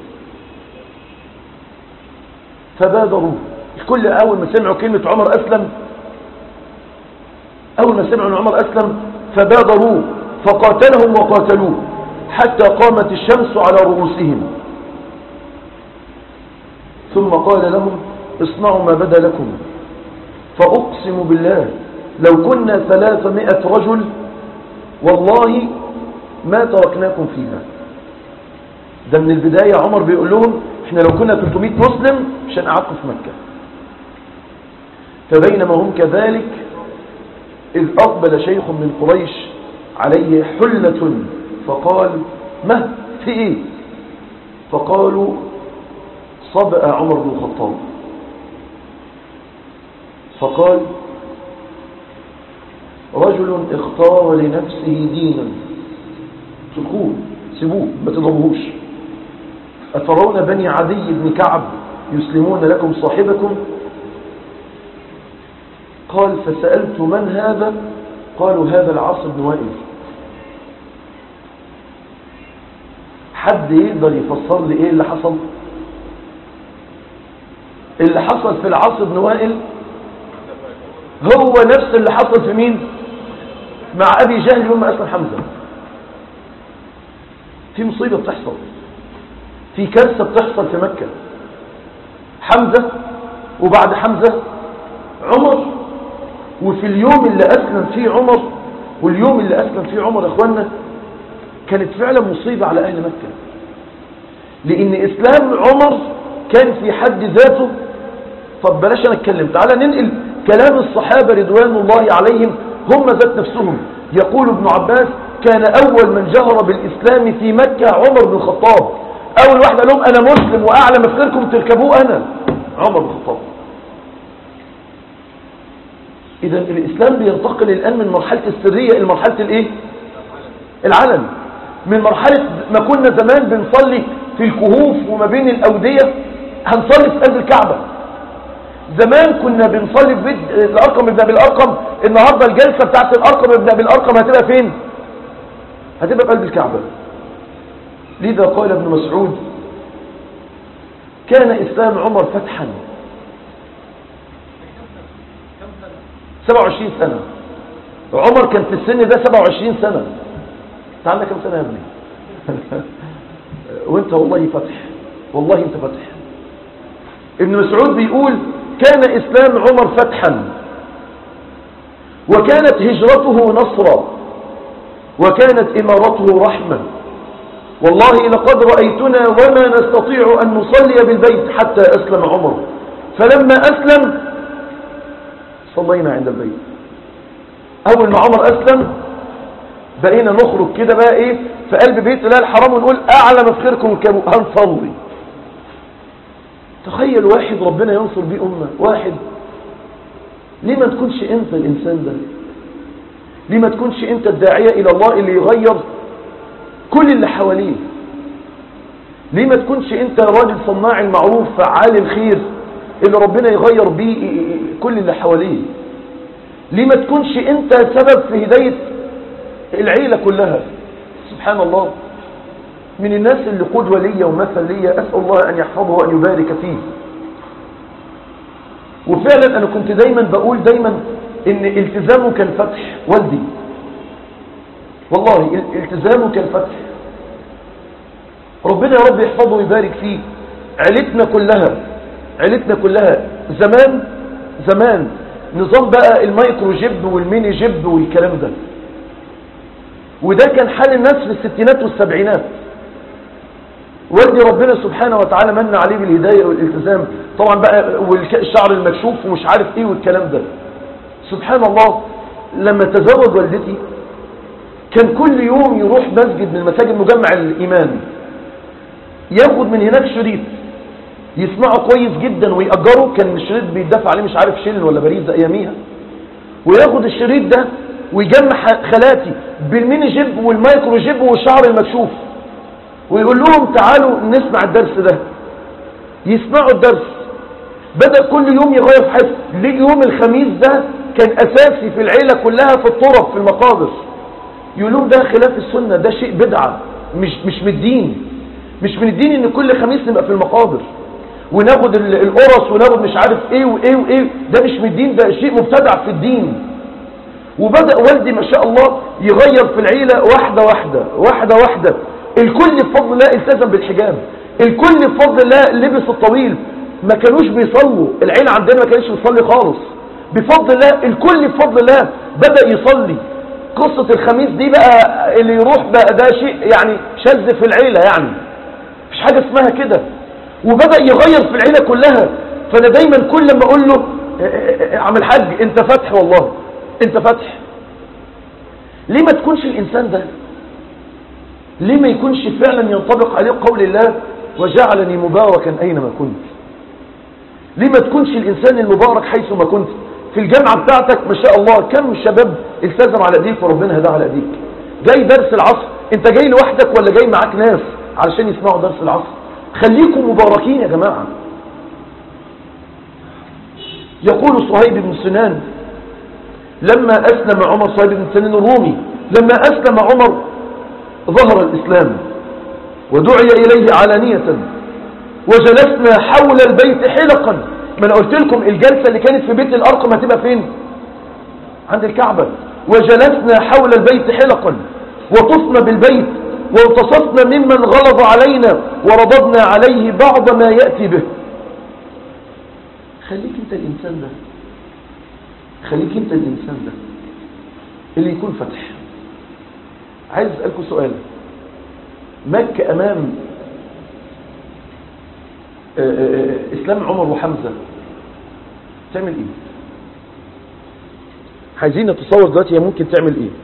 فبادروا الكل أول ما سمعوا كلمة عمر أسلم أول ما سمعوا أن عمر أسلم فبادروا فقاتلهم وقاتلوه حتى قامت الشمس على رؤوسهم. ثم قال لهم اصنعوا ما بدا لكم فأقسم بالله لو كنا ثلاثمائة رجل والله ما تركناكم فيها. ده من البداية عمر بيقول لهم احنا لو كنا ثلاثمائة مسلم مش هنقعدكم في مكة. فبينما هم كذلك إذ أقبل شيخ من قريش عليه حلة فقال ما في إيه؟ فقالوا صبأ عمر بن الخطاب. فقال رجل اختار لنفسه دينا تركوه سيبوه ما تضربوش. أترون بني عدي بن كعب يسلمون لكم صاحبكم؟ قال فسألت من هذا؟ قالوا هذا العاص بن وائل. حد يقدر يفسر لي ايه اللي حصل؟ اللي حصل في العاص بن وائل هو نفس اللي حصل في مين؟ مع أبي جهل يوم أسلم حمزة. في مصيبة بتحصل، في كارثة بتحصل في مكة. حمزة وبعد حمزة عمر، وفي اليوم اللي أسلم فيه عمر واليوم اللي أسلم فيه عمر أخوانا كانت فعلا مصيبة على أهل مكة، لأن إسلام عمر كان في حد ذاته. طب بلاش أنا اتكلم، تعالى ننقل كلام الصحابة رضوان الله عليهم هم ذات نفسهم. يقول ابن عباس كان أول من جهر بالإسلام في مكة عمر بن الخطاب. أول واحد قال لهم أنا مسلم وأعلى مفخركم تركبوه أنا عمر بن الخطاب. إذا الإسلام بينتقل الآن من مرحلة السرية إلى مرحلة الإيه؟ العلن. من مرحلة ما كنا زمان بنصلي في الكهوف وما بين الأودية هنصلي في قلب الكعبة. زمان كنا بنصلي في بيت الأرقم ابن أبي الأرقم، النهاردة الجلسة بتاعت الأرقم ابن أبي الأرقم هتبقى فين؟ هتبقى في قلب الكعبة. لذا قال ابن مسعود كان إسلام عمر فتحا. سبعة وعشرين سنة عمر كان في السن ده سبعة وعشرين سنة. تعالنا كم سنة يا ابني؟ وانت والله فتح، والله انت فتح. ابن مسعود بيقول كان إسلام عمر فتحا وكانت هجرته نصرا وكانت إمارته رحمة. والله لقد رأيتنا وما نستطيع أن نصلي بالبيت حتى أسلم عمر، فلما أسلم صلينا عند البيت. أول ما عمر أسلم بقينا نخرج كده بقى إيه في قلب بيت الله الحرام ونقول أعلى مفخركم كانوا هنصلي. تخيل واحد ربنا ينصر بيه أمة، واحد. ليه ما تكونش أنت الإنسان ده؟ ليه ما تكونش أنت الداعية إلى الله اللي يغير كل اللي حواليه؟ ليه ما تكونش أنت راجل صناع المعروف فعال الخير اللي ربنا يغير بيه كل اللي حواليه؟ ليه ما تكونش أنت سبب في هداية العيلة كلها؟ سبحان الله، من الناس اللي قدوة لي ومثل لي، أسأل الله أن يحفظه وأن يبارك فيه. وفعلا أنا كنت دايما بقول دايما إن التزامه كالفتح. والدي والله التزامه كالفتح. ربنا يا رب يحفظه ويبارك فيه. عيلتنا كلها عيلتنا كلها زمان زمان نظام بقى المايكرو جيب والميني جيب والكلام ده. وده كان حال الناس في الستينات والسبعينات. والدي ربنا سبحانه وتعالى من عليه بالهداية والالتزام طبعا بقى، والشعر المكشوف ومش عارف ايه والكلام ده. سبحان الله لما تزوج والدتي كان كل يوم يروح مسجد من المساجد مجمع الإيمان، ياخد من هناك شريط يسمعه كويس جدا ويأجره، كان الشريط بيدفع عليه مش عارف شيل ولا بريزة اياميها، وياخد الشريط ده ويجمع خالاتي بالميني جيب والمايكرو جيب والشعر المكشوف ويقول لهم تعالوا نسمع الدرس ده. يسمعوا الدرس، بدأ كل يوم يغير في حياته. ليه يوم الخميس ده كان أساسي في العيلة كلها في الطرق في المقابر. يقول لهم ده خلاف السنة، ده شيء بدعة، مش مش من الدين، مش من الدين ان كل خميس نبقى في المقابر وناخد القرص وناخد مش عارف ايه وايه وايه، ده مش من الدين، ده شيء مبتدع في الدين. وبدأ والدي ما شاء الله يغير في العيلة واحدة واحدة واحدة واحدة. الكل بفضل الله التزم بالحجاب، الكل بفضل الله لبس الطويل، ما كانوش بيصلوا، العيلة عندنا ما كانش بيصلي خالص. بفضل الله الكل بفضل الله بدأ يصلي. قصة الخميس دي بقى اللي يروح بقى ده شيء يعني شاذ في العيلة، يعني مش حاجة اسمها كده. وبدأ يغير في العيلة كلها. فأنا دايما كل ما أقول له عم الحاج انت فتح، والله انت فتح. ليه ما تكونش الإنسان ده؟ ليه ما يكونش فعلا ينطبق عليه قول الله وجعلني مباركا أينما كنت؟ ليه ما تكونش الإنسان المبارك حيث ما كنت؟ في الجامعة بتاعتك ما شاء الله كم شباب التزم على ايديك وربنا هداه على ايديك. جاي درس العصر انت جاي لوحدك ولا جاي معاك ناس علشان يسمعوا درس العصر؟ خليكم مباركين يا جماعة. يقول صهيب بن سنان لما أسلم عمر، صهيب بن سنان الرومي، لما أسلم عمر ظهر الإسلام ودعي إليه علانية وجلسنا حول البيت حلقا. ما أنا قلت لكم الجلسة اللي كانت في بيت الأرقم هتبقى فين؟ عند الكعبة. وجلسنا حول البيت حلقا وطفنا بالبيت وانتصفنا ممن غلظ علينا ورددنا عليه بعض ما يأتي به. خليك انت الإنسان ده، خليك انت الإنسان ده اللي يكون فتح. عايز أسألكم سؤال. مكة أمام إسلام عمر وحمزة تعمل إيه؟ عايزين نتصور دلوقتي هي ممكن تعمل إيه؟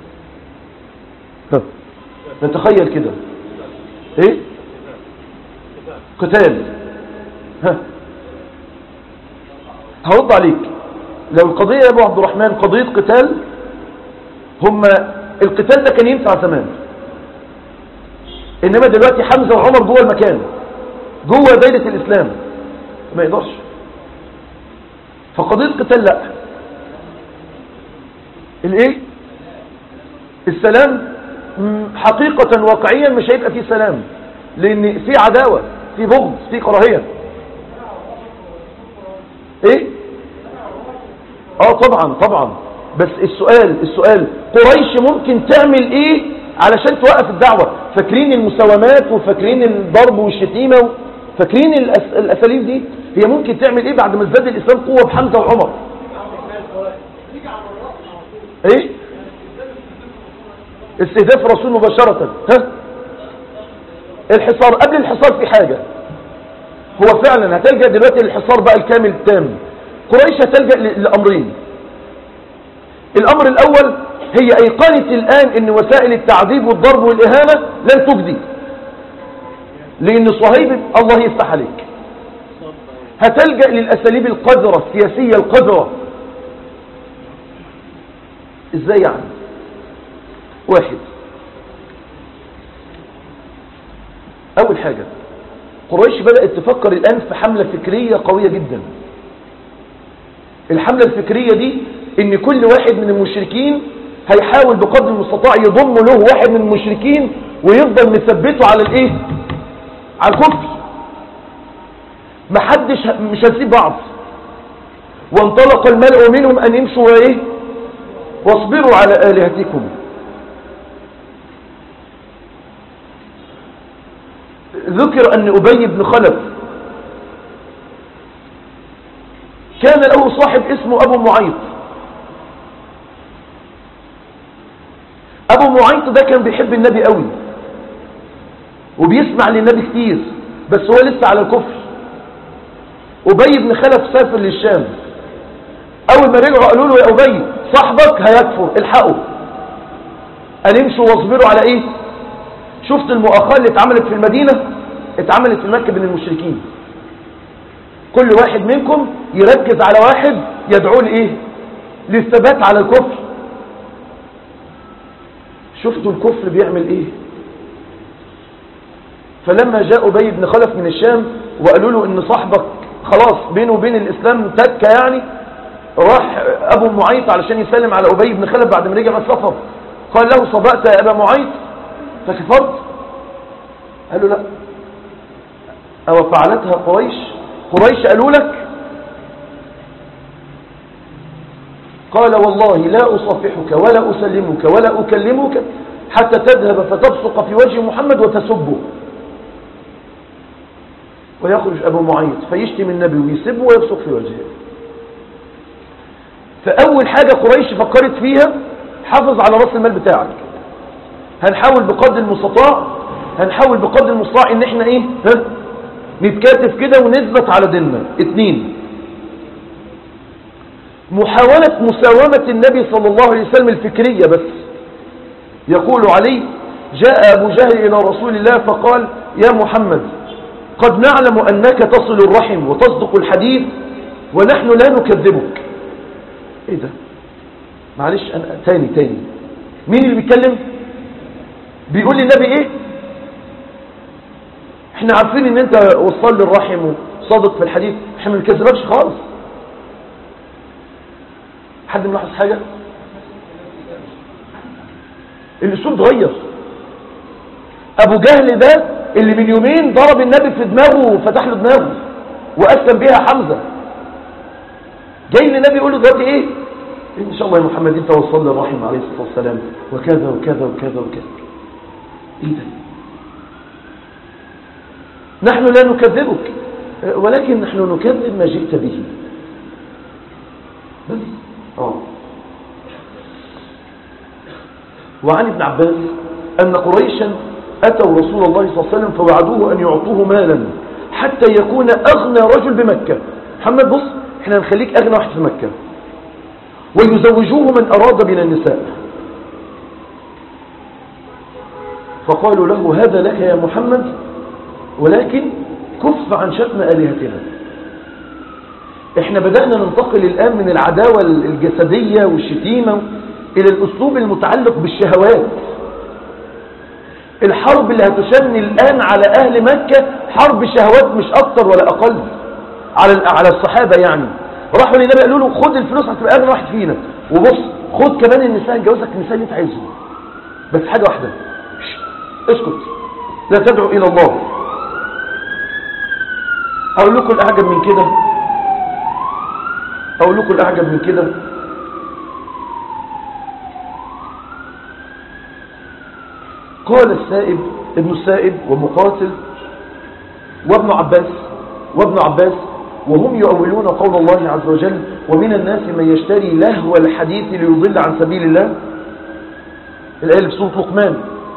ها نتخيل كده. إيه؟ قتال. ها هرد عليك. لو القضية يا أبو عبد الرحمن قضية قتال، هم القتال ده كان ينفع زمان، إنما دلوقتي حمزة وعمر جوه المكان، جوه دايرة الإسلام، ما يقدرش. فقضية قتال لا. الايه؟ السلام حقيقة واقعيا مش هيبقى فيه سلام، لان في عداوة، في بغض، في كراهية. ايه؟ اه طبعا طبعا. بس السؤال السؤال قريش ممكن تعمل ايه علشان توقف الدعوة؟ فاكرين المساومات وفاكرين الضرب والشتيمة، فاكرين الاساليب دي؟ هي ممكن تعمل ايه بعد ما ازداد الاسلام قوة بحمزة وعمر؟ ايه؟ استهداف الرسول مباشرة. ها؟ الحصار. قبل الحصار في حاجة، هو فعلا هتلجأ دلوقتي للحصار بقى الكامل التام. قريش هتلجأ لأمرين. الأمر الأول هي أيقنت الآن أن وسائل التعذيب والضرب والإهانة لن تجدي، لأن صهيب الله يفتح عليك هتلجأ للأساليب القذرة السياسية القذرة. إزاي يعني؟ واحد، أول حاجة قريش بدأت تفكر الآن في حملة فكرية قوية جدا. الحملة الفكرية دي ان كل واحد من المشركين هيحاول بقدر المستطاع يضم له واحد من المشركين ويفضل مثبته على الايه؟ على الكفر. محدش مش هنسيب بعض. وانطلق الملأ منهم ان يمشوا ايه؟ واصبروا على آلهتكم. ذكر ان أبي بن خلف كان له صاحب اسمه أبو معيط. أبو معيط ده كان بيحب النبي قوي وبيسمع للنبي كتير، بس هو لسه على الكفر. أبي بن خلف سافر للشام، أول ما رجعوا قالوا له يا أبي صاحبك هيكفر الحقه. قال امشوا واصبروا على ايه؟ شفت المؤاخاة اللي اتعملت في المدينة اتعملت في مكة بين المشركين. كل واحد منكم يركز على واحد يدعوه لايه؟ للثبات على الكفر. شفتوا الكفر بيعمل ايه؟ فلما جاء أبي بن خلف من الشام وقالوا له ان صاحبك خلاص بينه وبين الاسلام تكة، يعني راح ابو معيط علشان يسلم على أبي بن خلف بعد ما رجع من السفر، قال له صبأت يا ابا معيط فكفرت؟ قال له لا. او فعلتها قريش؟ قريش قالوا لك؟ قال والله لا أصافحك ولا أسلمك ولا أكلمك حتى تذهب فتبصق في وجه محمد وتسبه. ويخرج أبو معيط فيشتم النبي ويسبه ويبصق في وجهه. فأول حاجة قريش فكرت فيها حافظ على رأس المال بتاعك، هنحاول بقدر المستطاع هنحاول بقدر المستطاع ان احنا ايه ها نتكاتف كده ونثبت على ديننا. اتنين، محاولة مساومة النبي صلى الله عليه وسلم الفكرية. بس يقول علي جاء أبو جهل إلى رسول الله فقال يا محمد قد نعلم أنك تصل الرحم وتصدق الحديث ونحن لا نكذبك. ايه ده؟ معلش أنا تاني تاني مين اللي بيتكلم؟ بيقول للنبي ايه؟ احنا عارفين ان انت وصل للرحم وصادق في الحديث، احنا ما بنكذبكش خالص. حد ملاحظ حاجة؟ الاسلوب اتغير. ابو جهل ده اللي من يومين ضرب النبي في دماغه وفتح له دماغه واسلم بها حمزة، جاي للنبي يقول له دلوقتي ايه؟ ان شاء الله يا محمد انت وصل للرحم عليه الصلاة والسلام وكذا وكذا وكذا وكذا. ايه ده؟ نحن لا نكذبك ولكن نحن نكذب ما جئت به. بس اه وعن ابن عباس أن قريشا أتوا رسول الله صلى الله عليه وسلم فوعدوه أن يعطوه مالا حتى يكون أغنى رجل بمكة. محمد بص احنا نخليك أغنى واحد في مكة، ويزوجوه من أراد من النساء. فقالوا له هذا لك يا محمد ولكن كف عن شتم آلهتنا. احنا بدأنا ننتقل الآن من العداوة الجسدية والشتيمة إلى الأسلوب المتعلق بالشهوات. الحرب اللي هتشن الآن على أهل مكة حرب شهوات مش أكتر ولا أقل على على الصحابة. يعني راحوا للنبي قالوا له خد الفلوس هتبقى أغنى واحد فينا، وبص خد كمان النساء نجوزك النساء اللي انت عايزهم، بس حاجة واحدة اسكت لا تدعو إلى الله. أقول لكم الأعجب من كده أقول لكم الأعجب من كده قال السائب ابن السائب ومقاتل وابن عباس وابن عباس وهم يؤولون قول الله عز وجل ومن الناس من يشتري لهو الحديث ليضل عن سبيل الله، الآية في سورة لقمان.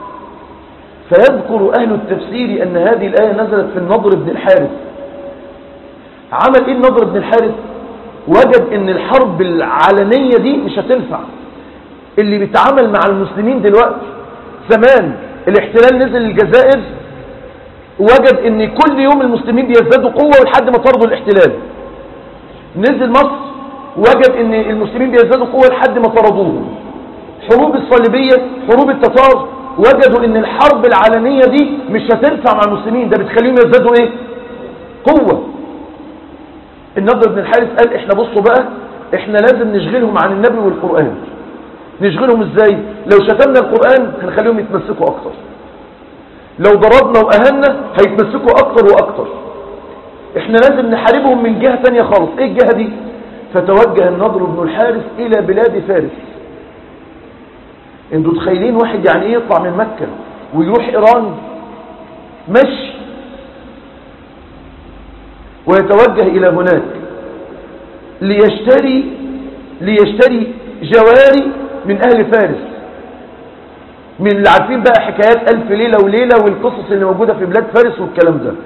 فيذكر أهل التفسير أن هذه الآية نزلت في النضر بن الحارث. عمل إيه النضر بن الحارث؟ وجد أن الحرب العلنية دي مش هتنفع. اللي بيتعامل مع المسلمين دلوقتي، زمان الاحتلال نزل الجزائر وجد ان كل يوم المسلمين بيزدادوا قوة لحد ما طردوا الاحتلال. نزل مصر وجد ان المسلمين بيزدادوا قوة لحد ما طردوهم. حروب الصليبية، حروب التتار، وجدوا ان الحرب العالمية دي مش هتنفع مع المسلمين، ده بتخليهم يزدادوا ايه؟ قوة. النضر بن الحارث قال احنا بصوا بقى احنا لازم نشغلهم عن النبي والقرآن. نشغلهم ازاي؟ لو شتمنا القرآن هنخليهم يتمسكوا اكتر، لو ضربنا واهنا هيتمسكوا اكتر واكتر. احنا لازم نحاربهم من جهة تانية خالص. ايه الجهة دي؟ فتوجه النضر بن الحارث الى بلاد فارس. انتوا تخيلين واحد يعني ايه يطلع من مكة ويروح ايران مشي ويتوجه الى هناك. ليشتري ليشتري جواري من أهل فارس، من اللي عارفين بقى حكايات ألف ليلة وليلة والقصص اللي موجودة في بلاد فارس والكلام ده.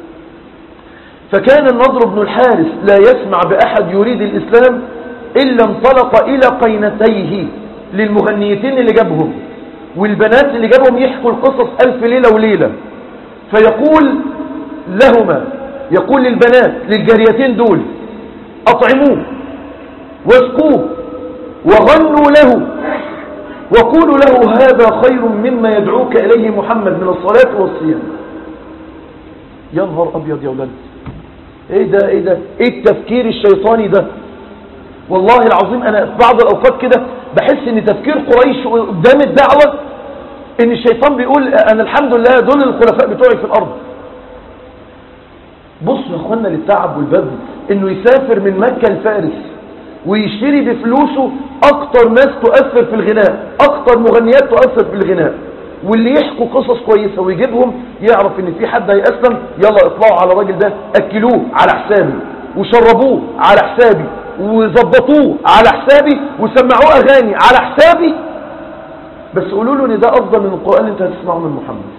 فكان النضر بن الحارث لا يسمع بأحد يريد الإسلام إلا انطلق إلى قينتيه للمغنيتين اللي جابهم والبنات اللي جابهم يحكوا القصص ألف ليلة وليلة، فيقول لهما، يقول للبنات للجاريتين دول: أطعموه واسقوه وغنوا له وقولوا له هذا خير مما يدعوك إليه محمد من الصلاة والصيام. يا نهار أبيض يا ولد، ايه ده ايه ده ايه التفكير الشيطاني ده؟ والله العظيم انا في بعض الاوقات كده بحس ان تفكير قريش قدام الدعوة ان الشيطان بيقول انا الحمد لله دول الخلفاء بتوعي في الارض. بصوا يا اخوانا للتعب والبذل، انه يسافر من مكة لفارس ويشتري بفلوسه اكتر ناس تؤثر في الغناء، اكتر مغنيات تؤثر في الغناء، واللي يحكوا قصص كويسة ويجيبهم يعرف ان في حد هيأسلم، يلا اطلعوا على الراجل ده، اكلوه على حسابي وشربوه على حسابي وظبطوه على حسابي وسمعوه اغاني على حسابي، بس قولوا له ان ده افضل من القرآن اللي انت هتسمعه من محمد.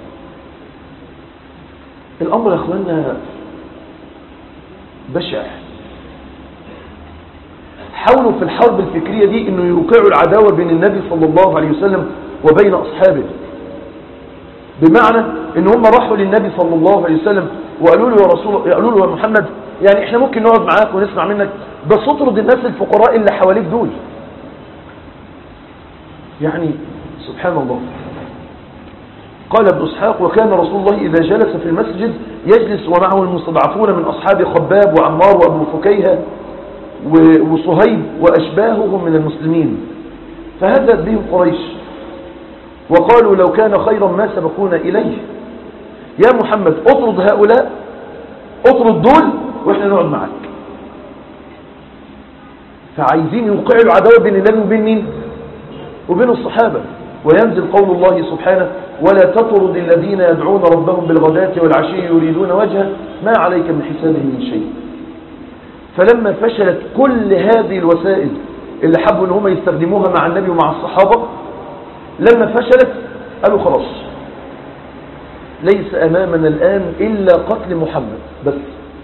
الامر يا اخوانا بشع. حاولوا في الحرب الفكرية دي انه يوقعوا العداوة بين النبي صلى الله عليه وسلم وبين أصحابه، بمعنى ان هم راحوا للنبي صلى الله عليه وسلم وقالوا له يا رسول، قالوا له يا محمد يعني احنا ممكن نقعد معاك ونسمع منك بس اطرد الناس الفقراء اللي حواليك دول. يعني سبحان الله. قال ابن اسحاق: وكان رسول الله إذا جلس في المسجد يجلس ومعه المستضعفون من أصحاب خباب وعمار وأبو فكيهة وصهيب وأشباههم من المسلمين، فهدت بهم قريش وقالوا لو كان خيرا ما سبقونا إليه، يا محمد اطرد هؤلاء، اطرد دول واحنا نقعد معك. فعايزين يوقعوا العداوة بين النبي وبين مين؟ وبين الصحابة. وينزل قول الله سبحانه: ولا تطرد الذين يدعون ربهم بالغداة والعشي يريدون وجهه ما عليك من حسابهم من شيء. فلما فشلت كل هذه الوسائل اللي حبوا ان هم يستخدموها مع النبي ومع الصحابة، لما فشلت قالوا خلاص ليس أمامنا الآن إلا قتل محمد بس.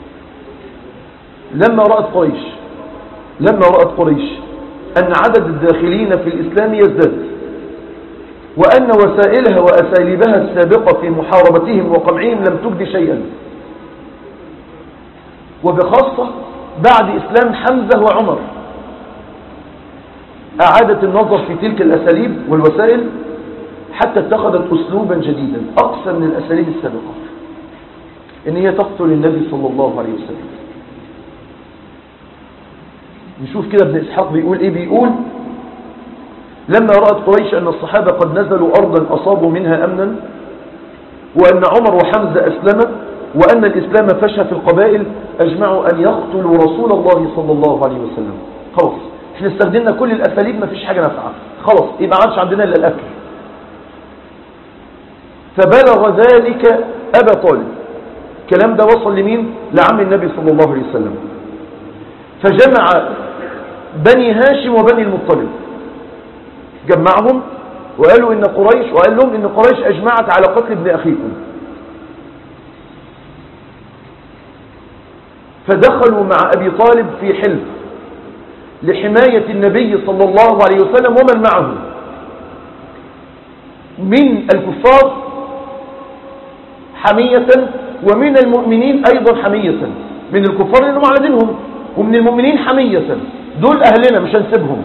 لما رأت قريش لما رأت قريش أن عدد الداخلين في الإسلام يزداد، وأن وسائلها وأساليبها السابقة في محاربتهم وقمعهم لم تجد شيئا، وبخاصة بعد إسلام حمزة وعمر، أعادت النظر في تلك الأساليب والوسائل حتى اتخذت أسلوبا جديدا أقصى من الأساليب السابقة، إن هي تقتل النبي صلى الله عليه وسلم. نشوف كده ابن إسحاق بيقول إيه. بيقول: لما رأت قريش أن الصحابة قد نزلوا أرضا أصابوا منها أمنا، وأن عمر وحمزة أسلم، وأن الإسلام فشى في القبائل، أجمعوا أن يقتلوا رسول الله صلى الله عليه وسلم. خلاص احنا استخدمنا كل الأساليب، ما فيش حاجة نافعة، خلاص يبقى ما عادش عندنا إلا الأكل. فبلغ ذلك أبا طالب، الكلام ده وصل لمين؟ لعم النبي صلى الله عليه وسلم. فجمع بني هاشم وبني المطلب، جمعهم وقالوا إن قريش، وقال لهم إن قريش أجمعت على قتل ابن أخيكم. فدخلوا مع أبي طالب في حلف لحماية النبي صلى الله عليه وسلم ومن معه من الكفار حمية، ومن المؤمنين أيضا حمية، من الكفار لأنهم على دينهم، ومن المؤمنين حمية، دول أهلنا مش هنسيبهم.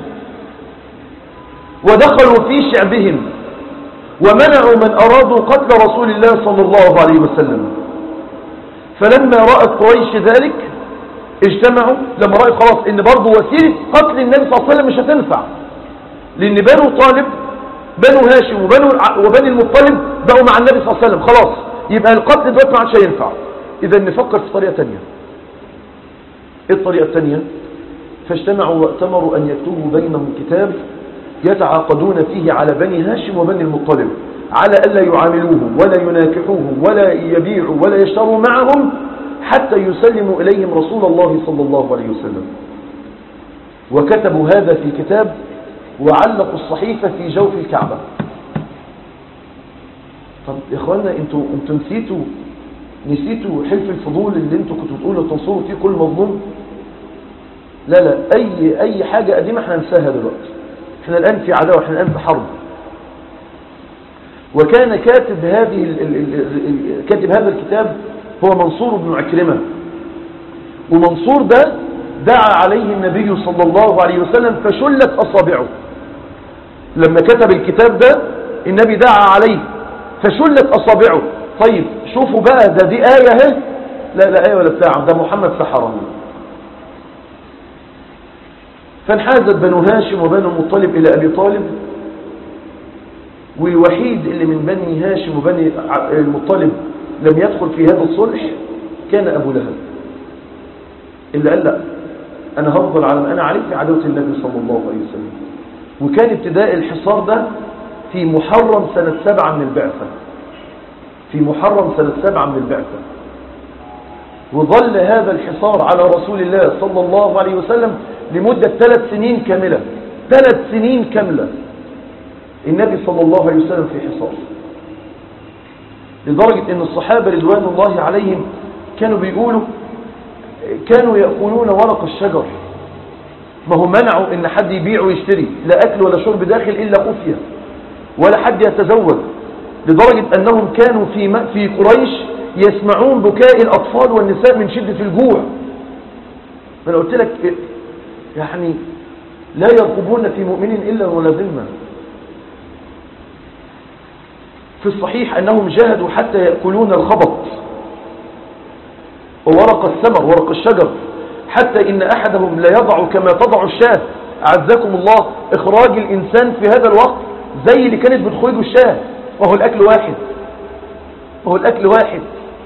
ودخلوا في شعبهم ومنعوا من أرادوا قتل رسول الله صلى الله عليه وسلم. فلما رأت قريش ذلك اجتمعوا، لما رأت خلاص ان برضو وسيلة قتل النبي صلى الله عليه وسلم مش هتنفع، لان بنو طالب بنو هاشم وبنو وبني المطلب بقوا مع النبي صلى الله عليه وسلم، خلاص يبقى القتل دلوقتي ما عادش هينفع. اذا نفكر في طريقة تانية. ايه الطريقة التانية؟ فاجتمعوا واتمروا ان يكتبوا بينهم كتاب يتعاقدون فيه على بني هاشم وبني المطلب على ألا يعاملوهم ولا يناكحوهم ولا يبيعوا ولا يشتروا معهم حتى يسلموا إليهم رسول الله صلى الله عليه وسلم. وكتبوا هذا في كتاب وعلقوا الصحيفة في جوف الكعبة. طب يا اخوانا انتوا انتوا نسيتوا نسيتوا حلف الفضول اللي انتوا كنتوا تقولوا تنصروا فيه كل مظلوم؟ لا لا، اي اي حاجة قديمة احنا ننساها دلوقتي. احنا الان في عداوة، احنا الان في حرب. وكان كاتب هذه ال ال ال كاتب هذا الكتاب هو منصور بن عكرمة. ومنصور ده دعا عليه النبي صلى الله عليه وسلم فشلت أصابعه. لما كتب الكتاب ده النبي دعا عليه فشلت أصابعه. طيب شوفوا بقى، ده دي آية اهي؟ لا لا آية ولا بتاع، ده محمد سحره. فانحازت بنو هاشم وبنو المطلب إلى أبي طالب، والوحيد اللي من بني هاشم وبني المطلب لم يدخل في هذا الصلح كان أبو لهب، اللي قال لا أنا هفضل على ما أنا عليه في عداوة النبي صلى الله عليه وسلم. وكان ابتداء الحصار ده في محرم سنة سبعة من البعثة، في محرم سنة سبعة من البعثة. وظل هذا الحصار على رسول الله صلى الله عليه وسلم لمدة ثلاث سنين كاملة. ثلاث سنين كاملة النبي صلى الله عليه وسلم في حصار، لدرجة ان الصحابة رضوان الله عليهم كانوا بيقولوا كانوا يأكلون ورق الشجر. ما هم منعوا ان حد يبيع ويشتري، لا اكل ولا شرب داخل الا خفية، ولا حد يتزوج. لدرجة انهم كانوا في في قريش يسمعون بكاء الاطفال والنساء من شدة الجوع. انا قلت لك يعني لا يرقبون في مؤمن الا ولا ذمة. في الصحيح أنهم جاهدوا حتى يأكلون الخبط وورق الثمر ورق الشجر، حتى إن أحدهم لا يضع كما تضع الشاة. أعزكم الله، إخراج الإنسان في هذا الوقت زي اللي كانت بتخرجه الشاة، وهو الأكل واحد، وهو الأكل واحد.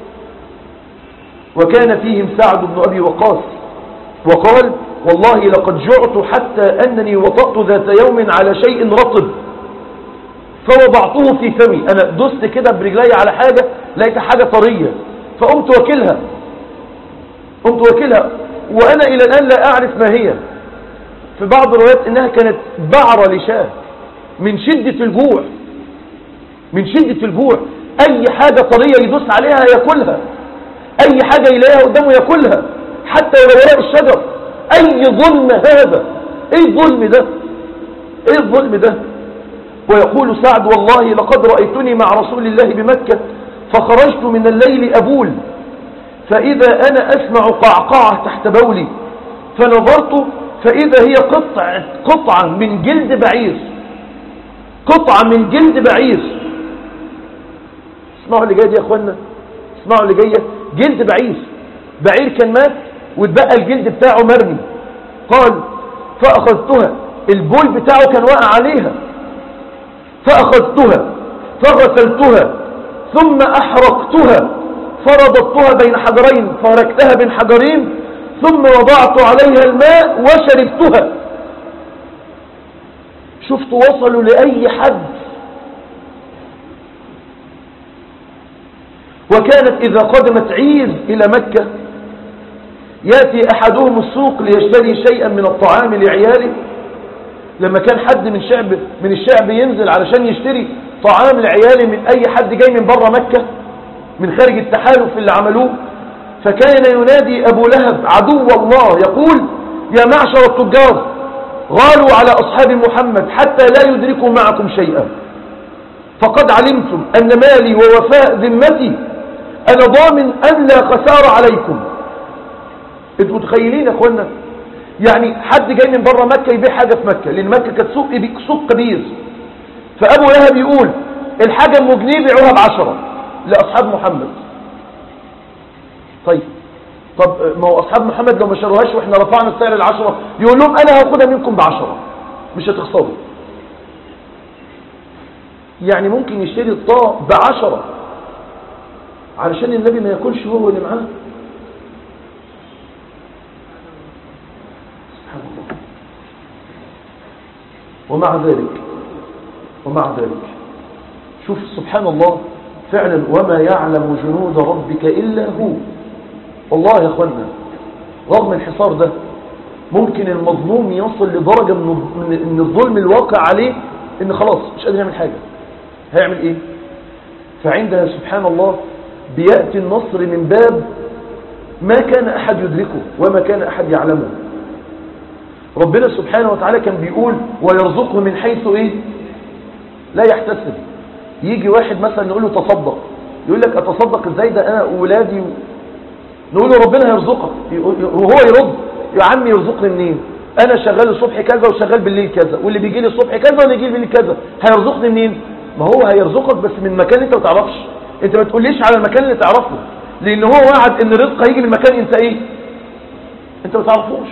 وكان فيهم سعد بن أبي وقاص وقال والله لقد جعت حتى أنني وطأت ذات يوم على شيء رطب فوضعته في فمي. أنا دست كده برجلي على حاجة لقيت حاجة طرية فقمت وكلها قمت وكلها وأنا إلى الآن لا أعرف ما هي. في بعض الروايات إنها كانت بعرة لشاة من شدة الجوع، من شدة الجوع. أي حاجة طرية يدوس عليها يأكلها، أي حاجة يلاقيها قدامه يأكلها، حتى ولو وراء الشجر. أي ظلم هذا؟ إيه الظلم ده؟ إيه الظلم ده؟ ويقول سعد والله لقد رأيتني مع رسول الله بمكة فخرجت من الليل أبول فإذا أنا أسمع قعقعة تحت بولي فنظرت فإذا هي قطع قطعة من جلد بعير، قطعة من جلد بعير. اسمعوا اللي جاي دي يا أخوانا، اسمعوا اللي جاية. جلد بعير، بعير كان مات واتبقى الجلد بتاعه مرمي. قال فأخذتها، البول بتاعه كان واقع عليها، فأخذتها فغسلتها ثم أحرقتها فربطتها بين حجرين، فركتها بين حجرين ثم وضعت عليها الماء وشربتها. شفت وصلوا لأي حد. وكانت إذا قدمت عيد إلى مكة يأتي أحدهم السوق ليشتري شيئا من الطعام لعياله. لما كان حد من شعب من الشعب ينزل علشان يشتري طعام لعياله من أي حد جاي من بره مكة من خارج التحالف اللي عملوه، فكان ينادي أبو لهب عدو الله يقول يا معشر التجار غالوا على أصحاب محمد حتى لا يدركوا معكم شيئا، فقد علمتم أن مالي ووفاء ذمتي أنا ضامن أن لا خسارة عليكم. انتوا متخيلين يا أخوانا؟ يعني حد جاي من بره مكة يبيع حاجة في مكة، لأن مكة كانت سوق سوق كبير، فأبو لهب يقول الحاجة ام جنيه بيعوها بعشرة لأصحاب محمد. طيب طب ما هو أصحاب محمد لو ما شروهاش وإحنا رفعنا السعر العشرة يقول لهم أنا هاخدها منكم بعشرة مش هتخسروا. يعني ممكن يشتري الطاء بعشرة علشان النبي ما ياكلش هو اللي معاه. سبحان الله. ومع ذلك ومع ذلك شوف سبحان الله فعلا وما يعلم جنود ربك إلا هو. والله يا أخوانا رغم الحصار ده ممكن المظلوم يصل لدرجة من الظلم الواقع عليه ان خلاص مش قادر يعمل حاجة، هيعمل ايه؟ فعندها سبحان الله بيأتي النصر من باب ما كان احد يدركه وما كان احد يعلمه. ربنا سبحانه وتعالى كان بيقول ويرزقه من حيث ايه؟ لا يحتسب. يجي واحد مثلا نقول له تصدق، يقول لك اتصدق ازاي ده انا اولادي و... نقول له ربنا هيرزقك، وهو يرد يا عمي يرزقني منين؟ انا شغال الصبح كذا وشغال بالليل كذا، واللي بيجي لي الصبح كذا واللي بيجي لي بالليل كذا، هيرزقني منين؟ ما هو هيرزقك بس من مكان انت ما تعرفش. انت ما تقوليش على المكان اللي تعرفه، لان هو وعد ان الرزق هيجي من مكان انت ايه؟ انت ما تعرفوش.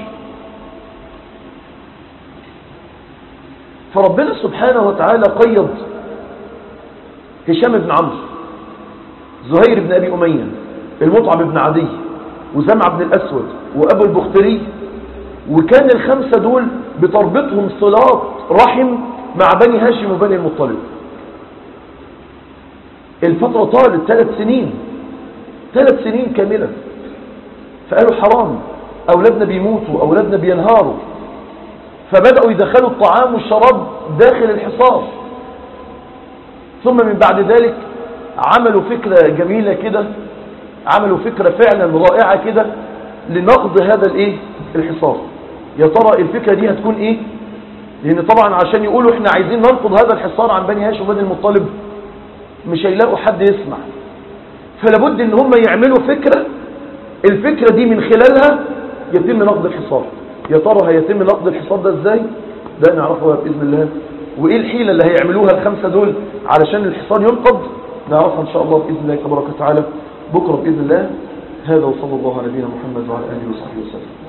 فربنا سبحانه وتعالى قيض هشام بن عمرو، زهير بن ابي اميه، المطعم بن عدي، وزمع بن الاسود، وابو البختري، وكان الخمسة دول بتربطهم صلات رحم مع بني هاشم وبني المطلب. الفترة طالت ثلاث سنين ثلاث سنين كاملة، فقالوا حرام، أولادنا بيموتوا، أولادنا بينهاروا، فبدأوا يدخلوا الطعام والشراب داخل الحصار. ثم من بعد ذلك عملوا فكرة جميلة كده، عملوا فكرة فعلا رائعة كده لنقض هذا الايه الحصار. يا ترى الفكرة دي هتكون ايه؟ لان طبعا عشان يقولوا احنا عايزين ننقض هذا الحصار عن بني هاشم وبني المطلب مش هيلاقوا حد يسمع، فلابد ان هم يعملوا فكرة، الفكرة دي من خلالها يتم نقض الحصار. يا ترى هيتم نقض الحصار ده ازاي؟ ده نعرفه بإذن الله. وايه الحيلة اللي هيعملوها الخمسة دول علشان الحصار ينقض؟ نعرفها ان شاء الله بإذن الله تبارك وتعالى بكرة بإذن الله. هذا وصلى الله على نبينا محمد وعلى آله وصحبه وسلم.